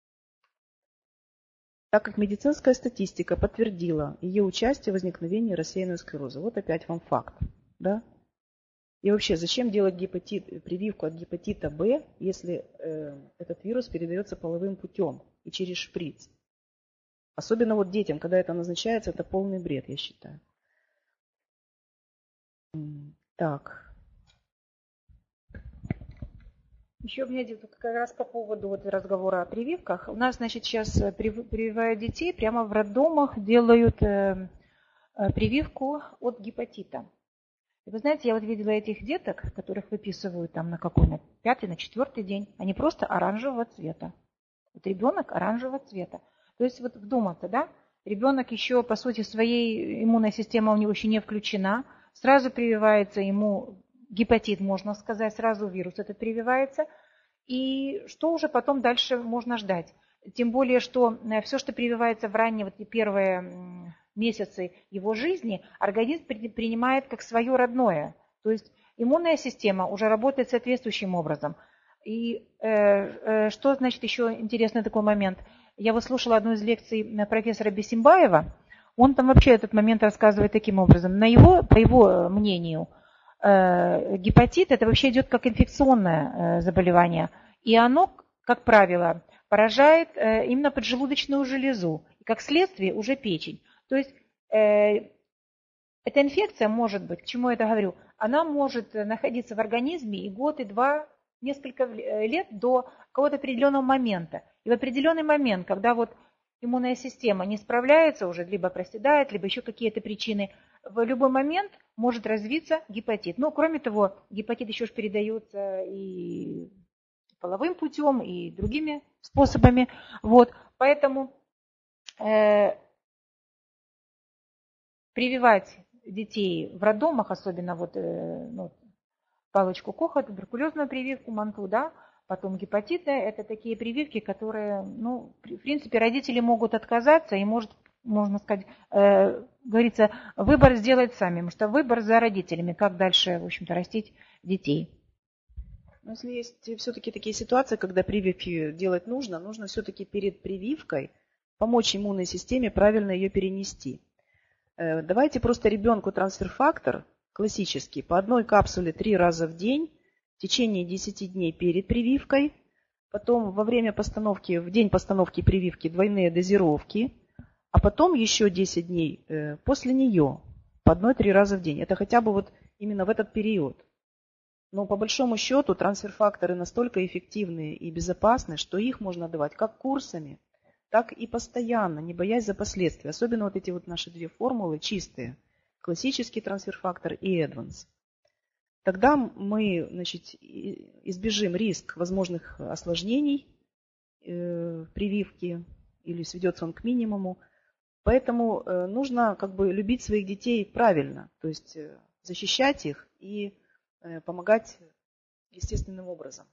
Так как медицинская статистика подтвердила ее участие в возникновении рассеянного склероза. Вот опять вам факт. Да? И вообще, зачем делать прививку от гепатита Б, если этот вирус передается половым путем и через шприц? Особенно детям, когда это назначается, это полный бред, я считаю. Так. Еще у меня как раз по поводу разговора о прививках. У нас, сейчас прививают детей, прямо в роддомах делают прививку от гепатита. И вы знаете, я видела этих деток, которых выписывают там на 5-й, на 4-й день, они просто оранжевого цвета. Ребенок оранжевого цвета. То есть вдуматься, да? Ребенок еще, по сути, своей иммунной системой у него еще не включена. Сразу прививается ему гепатит, можно сказать, сразу вирус этот прививается. И что уже потом дальше можно ждать? Тем более, что все, что прививается в ранние первые месяцы его жизни, организм принимает как свое родное. То есть иммунная система уже работает соответствующим образом. И что значит еще интересный такой момент? Я слушала одну из лекций профессора Бесимбаева. Он там вообще этот момент рассказывает таким образом. По его мнению, гепатит это вообще идет как инфекционное заболевание. И оно, как правило, поражает именно поджелудочную железу. И как следствие уже печень. То есть эта инфекция может быть, к чему я это говорю, она может находиться в организме и год, и два, несколько лет до какого-то определенного момента. И в определенный момент, когда иммунная система не справляется уже, либо проседает, либо еще какие-то причины, в любой момент может развиться гепатит. Но, кроме того, гепатит еще ж передается и половым путем, и другими способами. Вот. Поэтому прививать детей в роддомах, особенно палочку Коха, туберкулезную прививку, манту, да, потом гепатиты, это такие прививки, которые, в принципе, родители могут отказаться и можно сказать, говорится, выбор сделать сами, потому что выбор за родителями, как дальше, в общем-то, растить детей. Но если есть все-таки такие ситуации, когда прививки делать нужно все-таки перед прививкой помочь иммунной системе правильно ее перенести. Давайте просто ребенку трансфер-фактор классический по одной капсуле 3 раза в день в течение 10 дней перед прививкой, потом во время постановки, в день постановки прививки двойные дозировки, а потом еще 10 дней после нее по 1-3 раза в день. Это хотя бы вот именно в этот период. Но по большому счету трансфер-факторы настолько эффективные и безопасны, что их можно давать как курсами, так и постоянно, не боясь за последствия. Особенно вот эти вот наши две формулы чистые. Классический трансфер-фактор и Advance. Тогда мы, избежим риск возможных осложнений прививки или сведется он к минимуму. Поэтому нужно любить своих детей правильно, то есть защищать их и помогать естественным образом.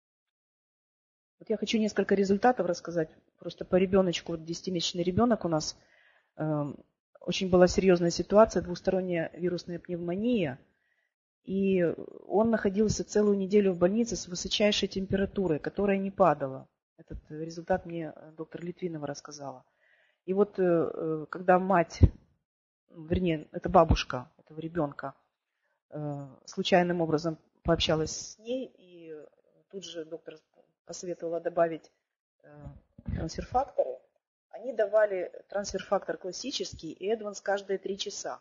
Вот я хочу несколько результатов рассказать. Просто по ребеночку, 10-месячный ребенок у нас, очень была серьезная ситуация, двусторонняя вирусная пневмония. И он находился целую неделю в больнице с высочайшей температурой, которая не падала. Этот результат мне доктор Литвинова рассказала. И вот когда мать, вернее, это бабушка этого ребенка, случайным образом пообщалась с ней, и тут же доктор посоветовала добавить трансфер-факторы. Они давали трансфер-фактор классический и Advance каждые 3 часа.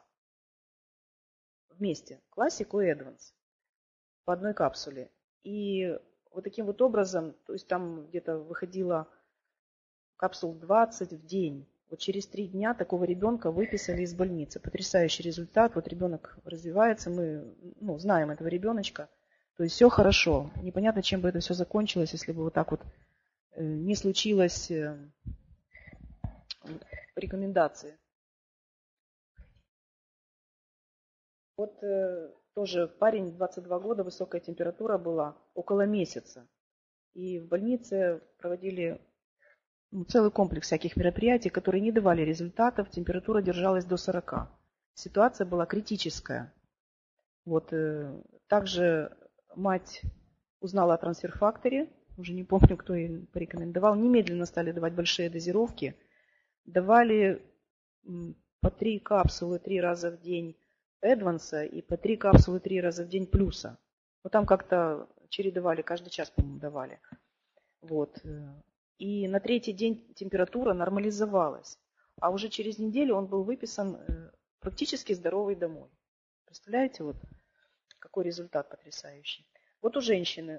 Вместе. Классику и Advance. По одной капсуле. И вот таким вот образом, то есть там где-то выходило капсул 20 в день. Вот через 3 дня такого ребенка выписали из больницы. Потрясающий результат. Вот ребенок развивается, мы знаем этого ребеночка. То есть все хорошо. Непонятно, чем бы это все закончилось, если бы вот так вот не случилось рекомендации. Вот тоже парень, 22 года, высокая температура была, около месяца. И в больнице проводили целый комплекс всяких мероприятий, которые не давали результатов. Температура держалась до 40. Ситуация была критическая. Вот также мать узнала о трансфер-факторе, уже не помню, кто ей порекомендовал. Немедленно стали давать большие дозировки. Давали по 3 капсулы 3 раза в день Эдванса и по 3 капсулы 3 раза в день плюса. Вот там как-то чередовали, каждый час, по-моему, давали. Вот. И на 3-й день температура нормализовалась. А уже через неделю он был выписан практически здоровый домой. Представляете, вот какой результат потрясающий. Вот у женщины,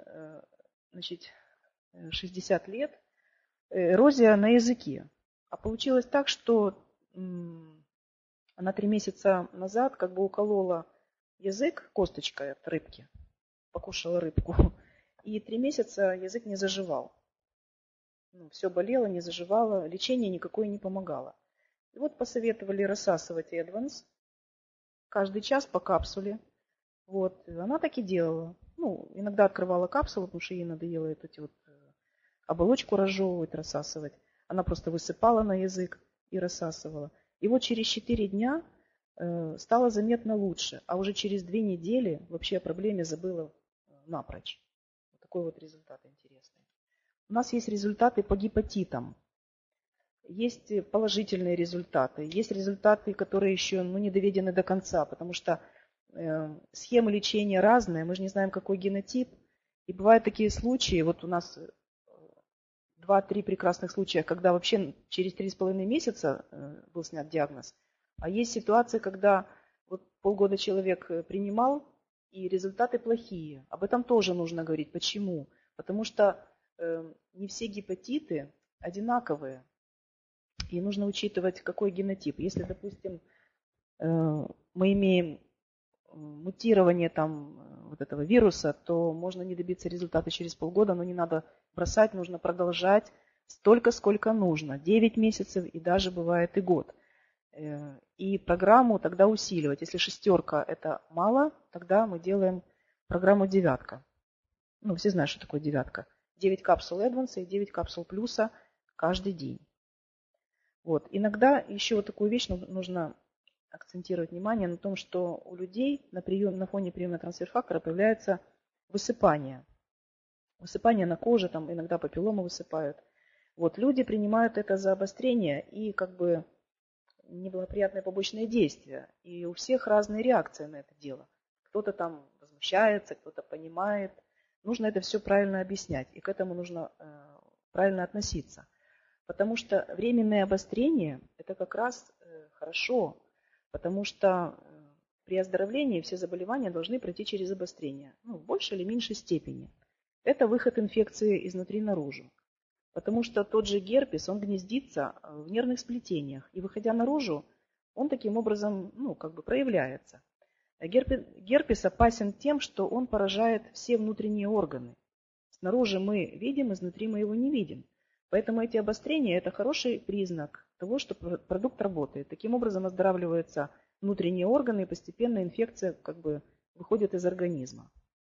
60 лет, эрозия на языке. А получилось так, что она 3 месяца назад уколола язык косточкой от рыбки, покушала рыбку, и 3 месяца язык не заживал. Все болело, не заживало, лечение никакое не помогало. И вот посоветовали рассасывать Advance каждый час по капсуле. Вот, она так и делала. Иногда открывала капсулу, потому что ей надоело оболочку разжевывать, рассасывать. Она просто высыпала на язык и рассасывала. И вот через 4 дня стало заметно лучше, а уже через 2 недели вообще о проблеме забыла напрочь. Вот такой вот результат интересный. У нас есть результаты по гепатитам. Есть положительные результаты. Есть результаты, которые еще не доведены до конца, потому что схемы лечения разные. Мы же не знаем, какой генотип. И бывают такие случаи, вот у нас 2-3 прекрасных случая, когда вообще через 3,5 месяца был снят диагноз. А есть ситуации, когда полгода человек принимал, и результаты плохие. Об этом тоже нужно говорить. Почему? Потому что не все гепатиты одинаковые. И нужно учитывать, какой генотип. Если, допустим, мы имеем мутирование вот этого вируса, то можно не добиться результата через полгода, но не надо бросать, нужно продолжать столько, сколько нужно. 9 месяцев и даже бывает и год. И программу тогда усиливать. Если 6 это мало, тогда мы делаем программу 9. Все знают, что такое 9. 9 капсул Advance и 9 капсул плюса каждый день. Иногда еще такую вещь нужно акцентировать внимание на том, что у людей на фоне приема трансфер-фактора появляется высыпание. Высыпание на коже, иногда папилломы высыпают. Люди принимают это за обострение и неблагоприятное побочное действие. И у всех разные реакции на это дело. Кто-то возмущается, кто-то понимает. Нужно это все правильно объяснять, и к этому нужно правильно относиться. Потому что временное обострение – это как раз хорошо, потому что при оздоровлении все заболевания должны пройти через обострение, в большей или меньшей степени. Это выход инфекции изнутри наружу. Потому что тот же герпес, он гнездится в нервных сплетениях, и выходя наружу, он таким образом проявляется. Герпес опасен тем, что он поражает все внутренние органы. Снаружи мы видим, изнутри мы его не видим. Поэтому эти обострения – это хороший признак того, что продукт работает. Таким образом оздоравливаются внутренние органы, и постепенно инфекция выходит из организма.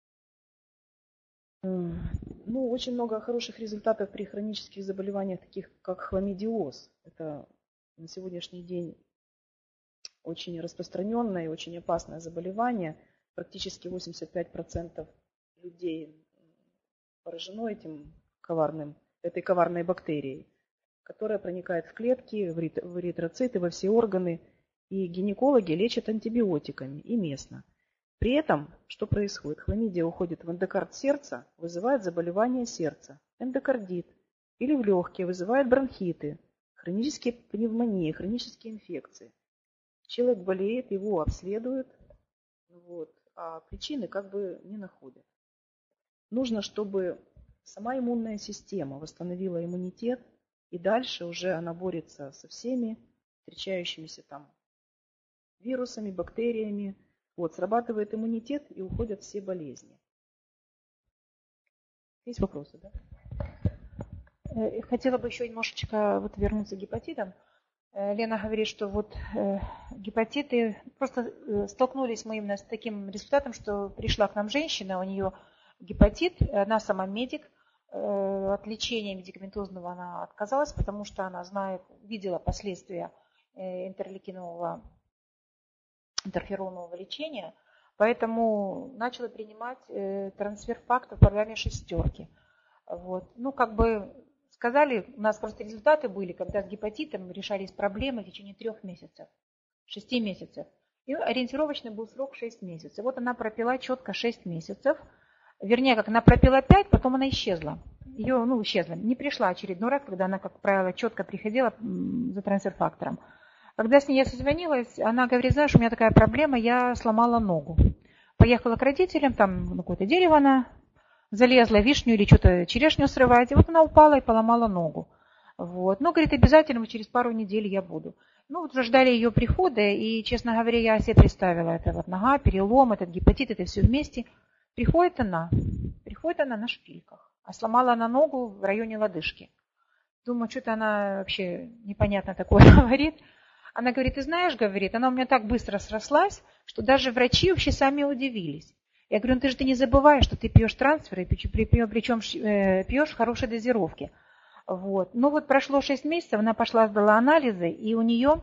Очень много хороших результатов при хронических заболеваниях, таких как хламидиоз. Это на сегодняшний день очень распространенное и очень опасное заболевание. Практически 85% людей поражено этой коварной бактерией, которая проникает в клетки, в эритроциты, во все органы. И гинекологи лечат антибиотиками и местно. При этом, что происходит? Хламидия уходит в эндокард сердца, вызывает заболевание сердца, эндокардит, или в легкие, вызывает бронхиты, хронические пневмонии, хронические инфекции. Человек болеет, его обследуют, а причины не находят. Нужно, чтобы сама иммунная система восстановила иммунитет, и дальше уже она борется со всеми встречающимися вирусами, бактериями. Срабатывает иммунитет, и уходят все болезни. Есть вопросы, да? Хотела бы еще немножечко вернуться к гепатитам. Лена говорит, что гепатиты, просто столкнулись мы именно с таким результатом, что пришла к нам женщина, у нее гепатит, она сама медик, от лечения медикаментозного она отказалась, потому что она видела последствия интерферонового лечения, поэтому начала принимать трансфер-фактор в программе 6. Сказали, у нас просто результаты были, когда с гепатитом решались проблемы в течение 3 месяцев, 6 месяцев. И ориентировочный был срок 6 месяцев. Она пропила четко 6 месяцев. Вернее, как она пропила 5, потом она исчезла. Исчезла. Не пришла очередной раз, когда она, как правило, четко приходила за трансфер-фактором. Когда с ней я созвонилась, она говорит: знаешь, у меня такая проблема, я сломала ногу. Поехала к родителям, на какое-то дерево она залезла, вишню или что-то, черешню срывать. И она упала и поломала ногу. Говорит, обязательно через пару недель я буду. Уже ждали ее прихода, и, честно говоря, я себе представила, это нога, перелом, этот гепатит, это все вместе. Приходит она на шпильках, а сломала она ногу в районе лодыжки. Думаю, что-то она вообще непонятно такое говорит. Она говорит: ты знаешь, она у меня так быстро срослась, что даже врачи вообще сами удивились. Я говорю: ты не забывай, что ты пьешь трансферы, причем пьешь в хорошей дозировке. Прошло 6 месяцев, она пошла, сдала анализы, и у нее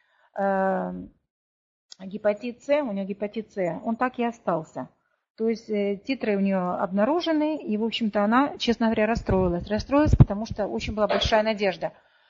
гепатит С, он так и остался. То есть титры у нее обнаружены, и, в общем-то, она, честно говоря, расстроилась. Расстроилась, потому что очень была большая надежда.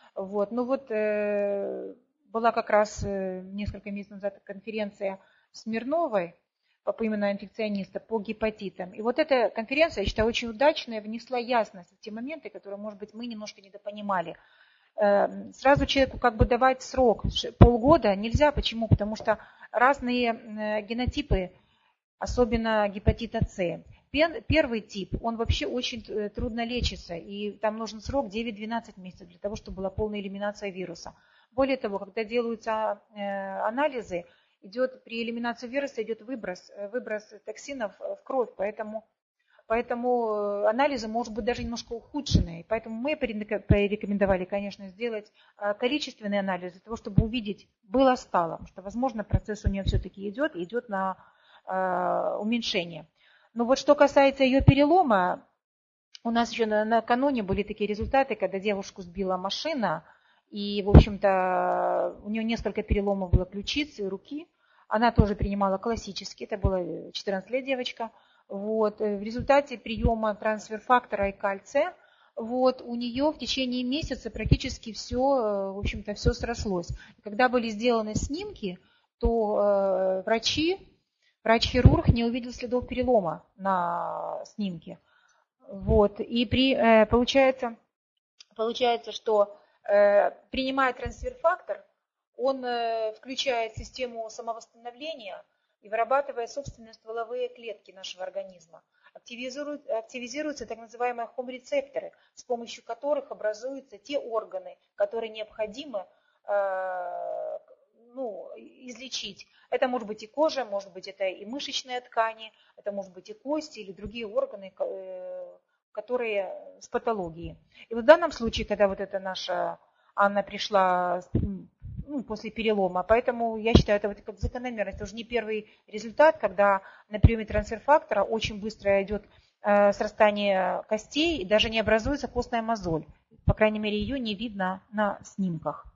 Была как раз несколько месяцев назад конференция Смирновой, именно инфекциониста, по гепатитам. И эта конференция, я считаю, очень удачная, внесла ясность в те моменты, которые, может быть, мы немножко недопонимали. Сразу человеку давать срок, полгода нельзя. Почему? Потому что разные генотипы, особенно гепатита С. первый тип, он вообще очень трудно лечится, и там нужен срок 9-12 месяцев для того, чтобы была полная элиминация вируса. Более того, когда делаются анализы, при элиминации вируса идет выброс токсинов в кровь, поэтому анализы могут быть даже немножко ухудшенные. Поэтому мы порекомендовали, конечно, сделать количественный анализ для того, чтобы увидеть, было-стало. Потому что, возможно, процесс у нее все-таки идет на уменьшение. Но вот что касается ее перелома, у нас еще накануне были такие результаты, когда девушку сбила машина, и, в общем-то, у нее несколько переломов было ключицы и руки. Она тоже принимала классически, это было 14 лет девочка. Вот. В результате приема трансфер-фактора и кальция у нее в течение месяца практически все, в общем-то, все срослось. Когда были сделаны снимки, то врач-хирург не увидел следов перелома на снимке. Вот. И получается, что принимая трансфер-фактор, он включает систему самовосстановления и вырабатывает собственные стволовые клетки нашего организма. Активизируются так называемые хом-рецепторы, с помощью которых образуются те органы, которые необходимо излечить. Это может быть и кожа, может быть это и мышечные ткани, это может быть и кости или другие органы, которые с патологией. И в данном случае, когда вот эта наша Анна пришла после перелома, поэтому я считаю, это как закономерность. Это уже не первый результат, когда на приеме трансфер-фактора очень быстро идет срастание костей и даже не образуется костная мозоль. По крайней мере, ее не видно на снимках.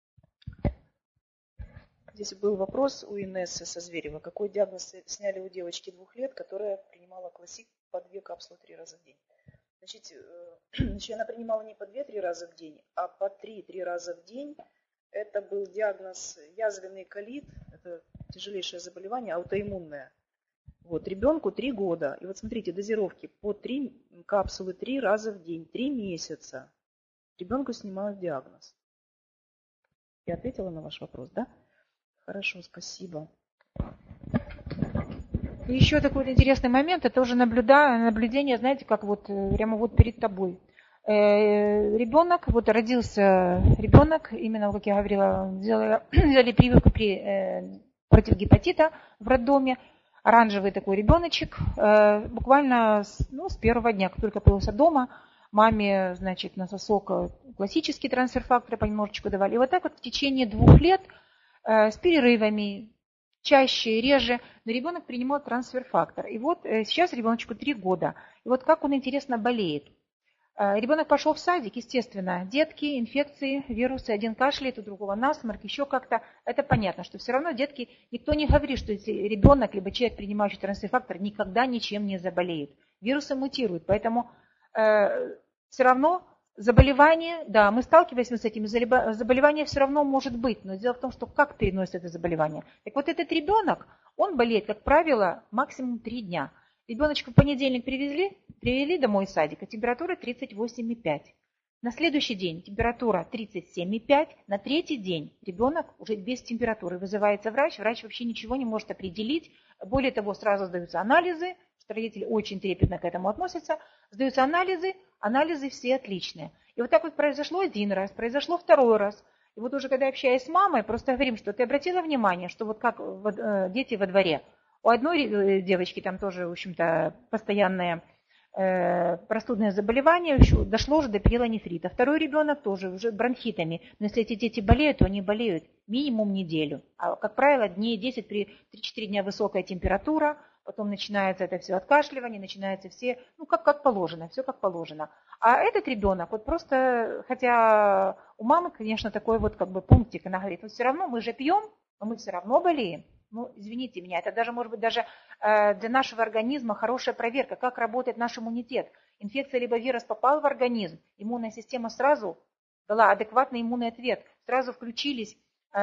Здесь был вопрос у Инессы со Зверева. Какой диагноз сняли у девочки 2 лет, которая принимала классик по 2 капсулы 3 раза в день? Значит, она принимала не по 2-3 раза в день, а по 3 раза в день. Это был диагноз язвенный колит, это тяжелейшее заболевание, аутоиммунное. Вот, ребенку 3 года. И вот смотрите, дозировки по 3 капсулы 3 раза в день, 3 месяца. Ребенку снимают диагноз. Я ответила на ваш вопрос, да? Хорошо, спасибо. Еще такой интересный момент, это уже наблюдение, знаете, как прямо перед тобой. Ребенок, родился ребенок, именно, как я говорила, взяли прививку против гепатита в роддоме, оранжевый такой ребеночек, буквально с первого дня, как только появился дома, маме, значит, на сосок классический трансфер-фактор понемножечку давали. И вот так в течение 2 лет с перерывами, чаще, реже, но ребенок принимал трансфер-фактор. И вот сейчас ребеночку 3 года. И вот как он, интересно, болеет. Ребенок пошел в садик, естественно, детки, инфекции, вирусы, один кашляет, у другого насморк, еще как-то. Это понятно, что все равно детки, никто не говорит, что если ребенок, либо человек, принимающий трансфер-фактор, никогда ничем не заболеет. Вирусы мутируют, поэтому все равно заболевание, да, мы сталкиваемся с этим, заболевание все равно может быть, но дело в том, что как переносит это заболевание. Так вот этот ребенок, он болеет, как правило, максимум 3 дня. Ребеночка в понедельник привели домой из садика, температура 38,5. На следующий день температура 37,5. На 3-й день ребенок уже без температуры. Вызывается врач вообще ничего не может определить. Более того, сразу сдаются анализы, что родители очень трепетно к этому относятся. Сдаются анализы все отличные. И вот так вот произошло 1 раз, произошло 2 раз. И вот уже когда общаюсь с мамой, просто говорим, что ты обратила внимание, что вот как дети во дворе. У одной девочки там тоже, в общем-то, постоянное простудное заболевание, дошло уже до пиелонефрита. 2-й ребенок тоже уже бронхитами. Но если эти дети болеют, то они болеют минимум неделю. А, как правило, дней 10, при 3-4 дня высокая температура, потом начинается это все откашливание, начинается все, как положено, все как положено. А этот ребенок, просто, хотя у мамы, конечно, такой пунктик, она говорит, все равно мы же пьем, но мы все равно болеем. Извините меня, это даже, может быть, даже для нашего организма хорошая проверка, как работает наш иммунитет. Инфекция либо вирус попал в организм, иммунная система сразу дала адекватный иммунный ответ, сразу включилась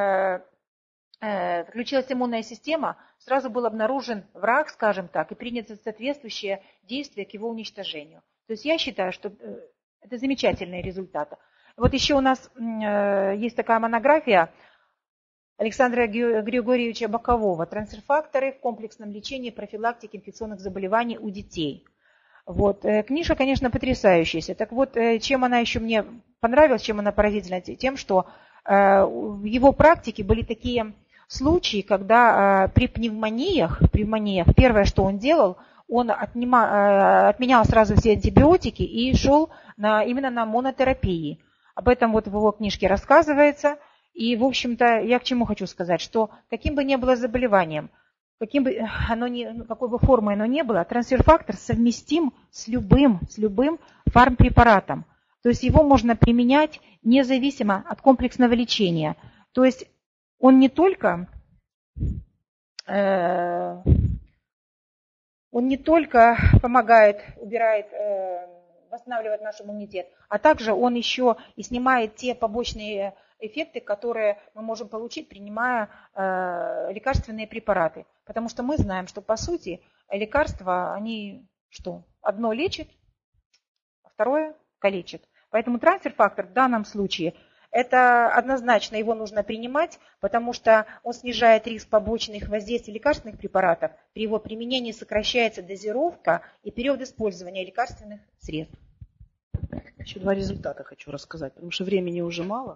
иммунная система, сразу был обнаружен враг, скажем так, и принято соответствующее действие к его уничтожению. То есть я считаю, что это замечательные результаты. Вот еще у нас есть такая монография Александра Григорьевича Бокового «Трансфер-факторы в комплексном лечении и профилактике инфекционных заболеваний у детей». Вот. Книжка, конечно, потрясающаяся. Так вот, чем она еще мне понравилась, чем она поразительна? Тем, что в его практике были такие случаи, когда при пневмониях, первое, что он делал, он отменял сразу все антибиотики и шел именно на монотерапии. Об этом вот в его книжке рассказывается. И, в общем-то, я к чему хочу сказать, что каким бы ни было заболеванием, какой бы формой оно ни было, трансфер-фактор совместим с любым фармпрепаратом. То есть его можно применять независимо от комплексного лечения. То есть он не только помогает, восстанавливает наш иммунитет, а также он еще и снимает те побочные эффекты, которые мы можем получить, принимая лекарственные препараты. Потому что мы знаем, что по сути лекарства, они что? Одно лечит, а второе калечит. Поэтому трансфер-фактор в данном случае это однозначно его нужно принимать, потому что он снижает риск побочных воздействий лекарственных препаратов. При его применении сокращается дозировка и период использования лекарственных средств. Еще два результата хочу рассказать, потому что времени уже мало.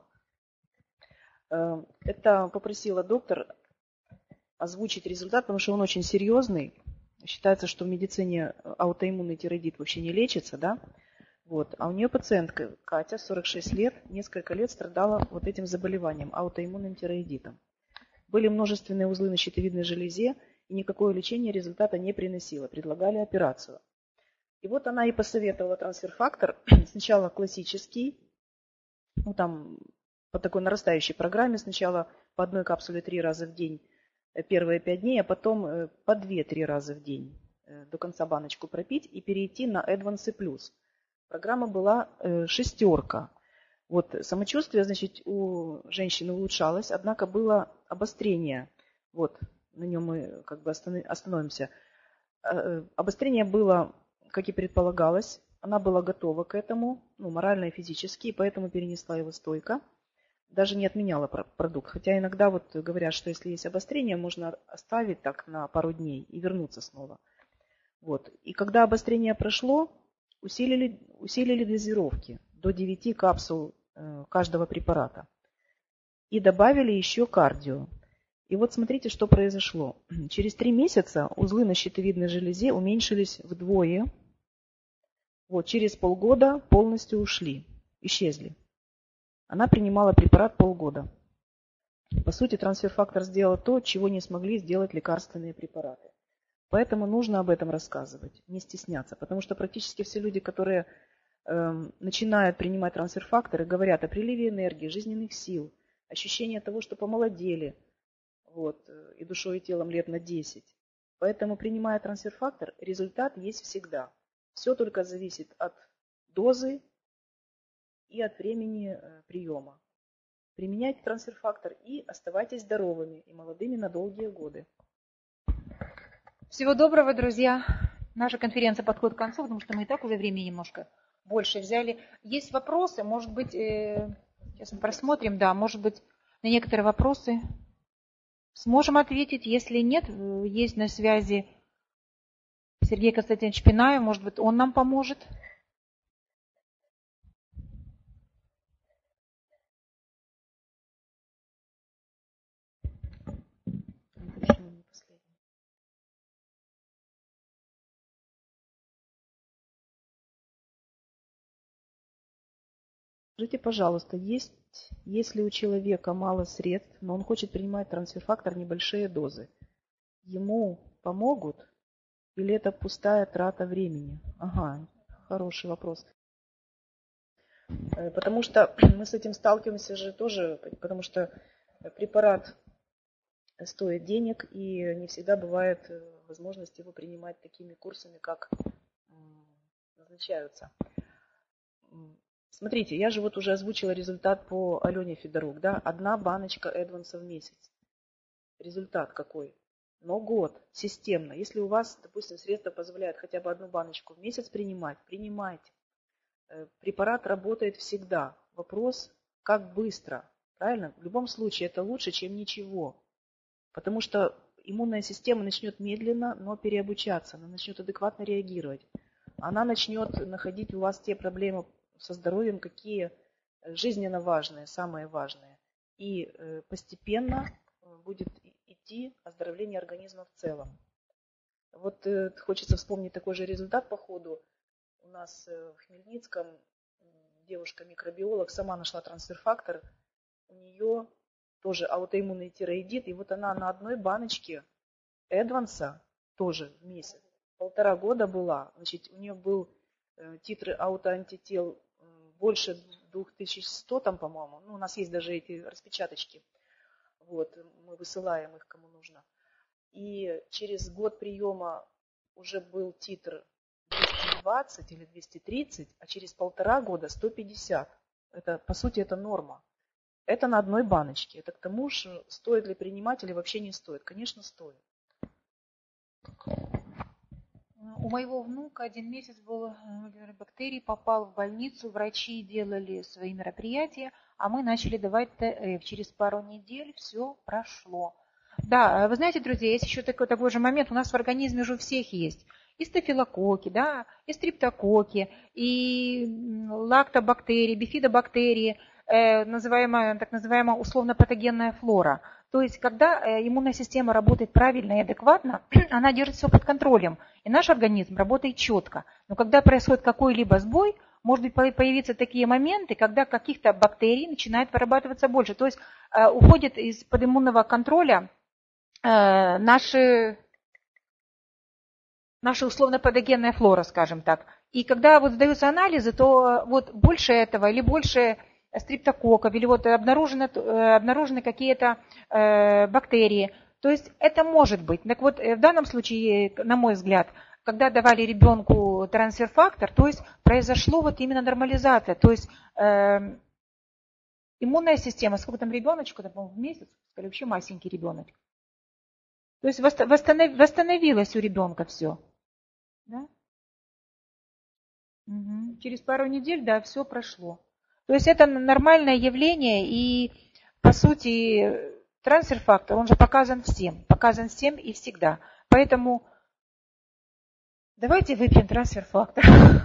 Это попросила доктор озвучить результат, потому что он очень серьезный. Считается, что в медицине аутоиммунный тиреоидит вообще не лечится, да? Вот. А у нее пациентка Катя, 46 лет, несколько лет страдала вот этим заболеванием, аутоиммунным тиреоидитом. Были множественные узлы на щитовидной железе, и никакое лечение результата не приносило. Предлагали операцию. И вот она и посоветовала трансфер-фактор. Сначала классический, там по такой нарастающей программе. Сначала по одной капсуле 3 раза в день первые 5 дней, а потом по 2-3 раза в день до конца баночку пропить и перейти на Advance+. Программа была 6. Вот, самочувствие, значит, у женщины улучшалось, однако было обострение. Вот, на нем мы как бы остановимся. Обострение было, как и предполагалось, она была готова к этому, морально и физически, и поэтому перенесла его стойко. Даже не отменяла продукт. Хотя иногда вот говорят, что если есть обострение, можно оставить так на пару дней и вернуться снова. Вот. И когда обострение прошло, усилили дозировки до 9 капсул каждого препарата. И добавили еще кардио. И вот смотрите, что произошло. Через 3 месяца узлы на щитовидной железе уменьшились вдвое. Вот, через полгода полностью исчезли. Она принимала препарат полгода. По сути, трансфер-фактор сделал то, чего не смогли сделать лекарственные препараты. Поэтому нужно об этом рассказывать, не стесняться. Потому что практически все люди, которые начинают принимать трансфер-факторы, говорят о приливе энергии, жизненных сил, ощущение того, что помолодели, вот, и душой, и телом лет на 10. Поэтому, принимая трансфер-фактор, результат есть всегда. Все только зависит от дозы и от времени приема. Применяйте трансфер-фактор и оставайтесь здоровыми и молодыми на долгие годы. Всего доброго, друзья. Наша конференция подходит к концу, потому что мы и так уже времени немножко больше взяли. Есть вопросы, может быть, сейчас мы просмотрим, да, может быть, на некоторые вопросы сможем ответить. Если нет, есть на связи Сергей Константинович Пинаев, может быть, он нам поможет. Скажите, пожалуйста, если у человека мало средств, но он хочет принимать трансфер-фактор небольшие дозы, ему помогут или это пустая трата времени? Ага, хороший вопрос. Потому что мы с этим сталкиваемся же тоже, потому что препарат стоит денег и не всегда бывает возможность его принимать такими курсами, как назначаются. Смотрите, я же вот уже озвучила результат по Алене Федорук, да, 1 баночка Эдванса в месяц. Результат какой? Но год, системно. Если у вас, допустим, средства позволяют хотя бы 1 баночку в месяц принимать, принимайте. Препарат работает всегда. Вопрос, как быстро, правильно? В любом случае это лучше, чем ничего. Потому что иммунная система начнет медленно, но переобучаться, она начнет адекватно реагировать. она начнет находить у вас те проблемы со здоровьем, какие жизненно важные, самые важные. И постепенно будет идти оздоровление организма в целом. Вот хочется вспомнить такой же результат по ходу. У нас в Хмельницком девушка-микробиолог сама нашла трансфер-фактор. У нее тоже аутоиммунный тироидит. И вот она на одной баночке Эдванса тоже в месяц, 1,5 года была. Значит, у нее был титры аутоантител больше 2100 там, по-моему. Ну, у нас есть даже эти распечаточки. Вот, мы высылаем их, кому нужно. И через год приема уже был титр 220 или 230, а через 1,5 года 150. Это, по сути, это норма. Это на одной баночке. Это к тому, что стоит ли принимать или вообще не стоит. Конечно, стоит. У моего внука 1 месяц был бактерий, попал в больницу, врачи делали свои мероприятия, а мы начали давать ТФ. Через пару недель все прошло. Да, вы знаете, друзья, есть еще такой же момент, у нас в организме же у всех есть. И стафилококки, да, и стрептококки, и лактобактерии, бифидобактерии, так называемая условно-патогенная флора. То есть, когда иммунная система работает правильно и адекватно, она держит все под контролем, и наш организм работает четко. Но когда происходит какой-либо сбой, может быть появиться такие моменты, когда каких-то бактерий начинает вырабатываться больше. То есть уходит из-под иммунного контроля наша условно-патогенная флора, скажем так. И когда вот сдаются анализы, то вот больше этого или больше стрептококков, или вот обнаружены какие-то бактерии. То есть это может быть. Так вот, в данном случае, на мой взгляд, когда давали ребенку трансфер-фактор, то есть произошло вот именно нормализация. То есть иммунная система, сколько там ребеночку, по-моему, в месяц, или вообще масенький ребенок. То есть восстановилось у ребенка все. Да? Угу. Через пару недель, да, все прошло. То есть это нормальное явление, и по сути трансфер-фактор, он же показан всем и всегда. Поэтому давайте выпьем трансфер-фактор.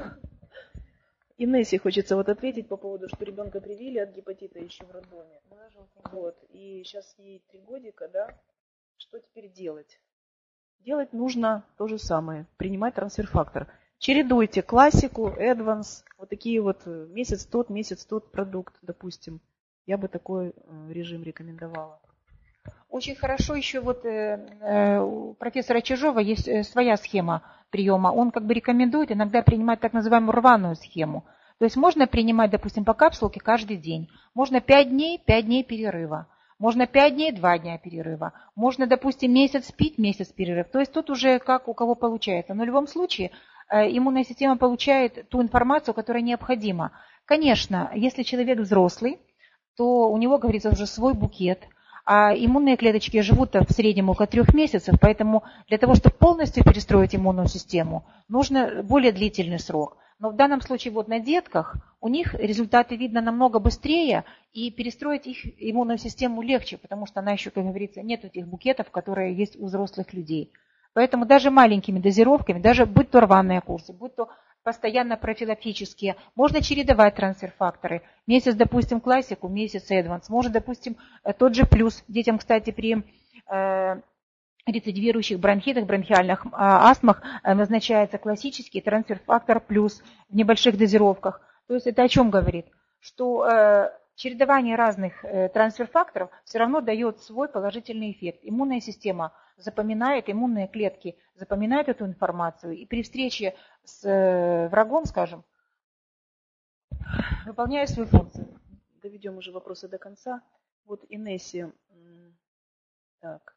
Инессе хочется вот ответить по поводу, что ребенка привили от гепатита еще в роддоме. Вот. И сейчас ей 3 годика, да? Что теперь делать? Делать нужно то же самое. Принимать трансфер-фактор. Чередуйте классику, Эдванс, вот такие вот месяц тот продукт, допустим. Я бы такой режим рекомендовала. Очень хорошо еще вот у профессора Чижова есть своя схема приема. Он как бы рекомендует иногда принимать так называемую рваную схему. То есть можно принимать, допустим, по капсулке каждый день. Можно 5 дней перерыва. Можно 5 дней, 2 дня перерыва. Можно, допустим, месяц пить, месяц перерыв. То есть тут уже как у кого получается. Но в любом случае иммунная система получает ту информацию, которая необходима. Конечно, если человек взрослый, то у него, говорится, уже свой букет. А иммунные клеточки живут в среднем около 3 месяцев, поэтому для того, чтобы полностью перестроить иммунную систему, нужно более длительный срок. Но в данном случае вот на детках у них результаты видно намного быстрее, и перестроить их иммунную систему легче, потому что она еще, как говорится, нет этих букетов, которые есть у взрослых людей. Поэтому даже маленькими дозировками, даже будь то рваные курсы, будь то постоянно профилактические, можно чередовать трансфер-факторы. Месяц, допустим, классику, месяц Эдванс. Может, допустим, тот же плюс. Детям, кстати, при рецидивирующих бронхитах, бронхиальных астмах назначается классический трансфер-фактор плюс в небольших дозировках. То есть это о чем говорит? Что чередование разных трансфер-факторов все равно дает свой положительный эффект. Иммунная система запоминает, иммунные клетки запоминают эту информацию, и при встрече с врагом, скажем, выполняет свою функцию. Доведем уже вопросы до конца. Вот Инессе. Так.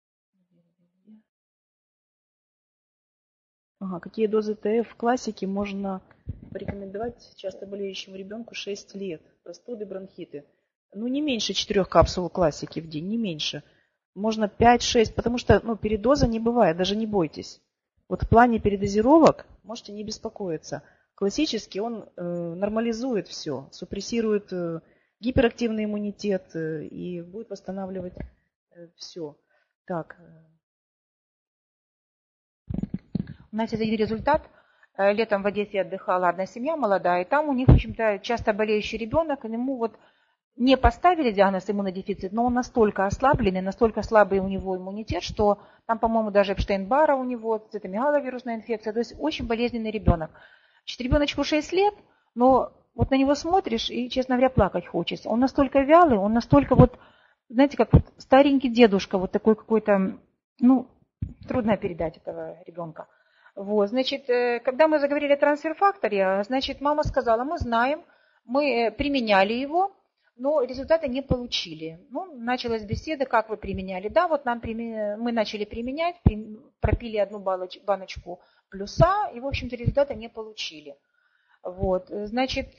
Какие дозы ТФ в классике можно порекомендовать часто болеющему ребенку 6 лет? Простуды, бронхиты. Не меньше 4 капсул классики в день, не меньше. Можно 5-6, потому что передоза не бывает, даже не бойтесь. Вот в плане передозировок можете не беспокоиться. Классически он нормализует все, супрессирует гиперактивный иммунитет и будет восстанавливать все. Так. У нас есть один результат. Летом в Одессе отдыхала одна семья молодая, и там у них, в общем-то, часто болеющий ребенок, и ему вот не поставили диагноз иммунодефицит, но он настолько ослабленный, настолько слабый у него иммунитет, что там, по-моему, даже Эпштейн-Барра у него, цитомегаловирусная инфекция, то есть очень болезненный ребенок. Значит, ребеночку 6 лет, но вот на него смотришь и, честно говоря, плакать хочется. Он настолько вялый, он настолько вот, знаете, как вот старенький дедушка, вот такой какой-то, ну, трудно передать этого ребенка. Вот, значит, когда мы заговорили о трансфер-факторе, значит, мама сказала, мы знаем, мы применяли его, но результаты не получили. Ну, началась беседа, как вы применяли. Да, вот мы начали применять, пропили одну баночку плюса, и, в общем-то, результаты не получили. Вот, значит,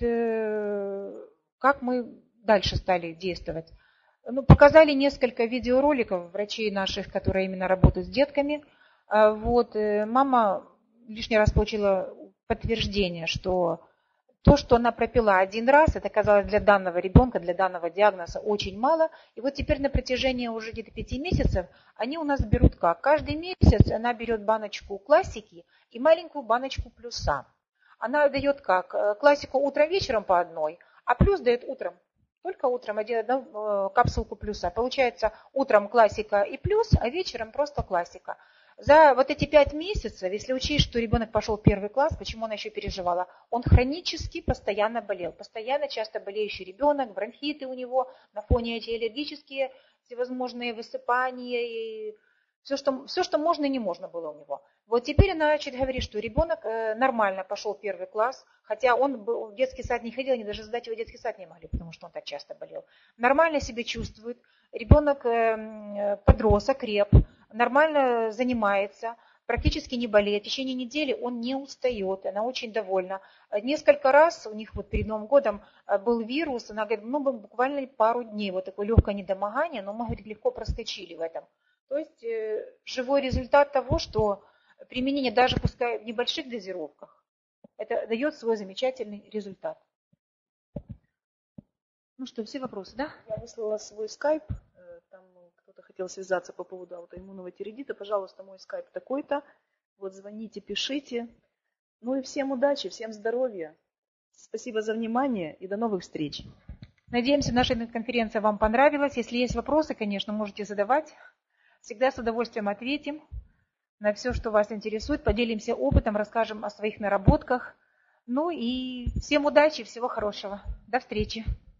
как мы дальше стали действовать? Ну, показали несколько видеороликов врачей наших, которые именно работают с детками. Вот, мама лишний раз получила подтверждение, что то, что она пропила один раз, это оказалось для данного ребенка, для данного диагноза очень мало. И вот теперь на протяжении уже где-то 5 месяцев они у нас берут как? Каждый месяц она берет баночку классики и маленькую баночку плюса. Она дает как? Классику утром, вечером по одной, а плюс дает утром. Только утром одну капсулку плюса. Получается, утром классика и плюс, а вечером просто классика. За вот эти 5 месяцев, если учесть, что ребенок пошел в 1 класс, почему она еще переживала? Он хронически постоянно болел. Постоянно часто болеющий ребенок, бронхиты у него, на фоне эти аллергические всевозможные высыпания, и все, что можно и не можно было у него. Вот теперь она начинает говорить, что ребенок нормально пошел в 1 класс, хотя он в детский сад не ходил, они даже сдать его в детский сад не могли, потому что он так часто болел. Нормально себя чувствует, ребенок подрос, окреп, нормально занимается, практически не болеет. В течение недели он не устает, она очень довольна. Несколько раз у них вот перед Новым годом был вирус, она говорит, ну буквально пару дней, вот такое легкое недомогание, но мы, говорит, легко проскочили в этом. То есть живой результат того, что применение даже пускай в небольших дозировках, это дает свой замечательный результат. Ну что, все вопросы, да? Я выслала свой скайп, там кто-то хотел связаться по поводу аутоиммунного тиреидита, пожалуйста, мой скайп такой-то, вот звоните, пишите. Ну и всем удачи, всем здоровья. Спасибо за внимание и до новых встреч. Надеемся, наша конференция вам понравилась. Если есть вопросы, конечно, можете задавать. Всегда с удовольствием ответим на все, что вас интересует, поделимся опытом, расскажем о своих наработках. Ну и всем удачи, всего хорошего. До встречи.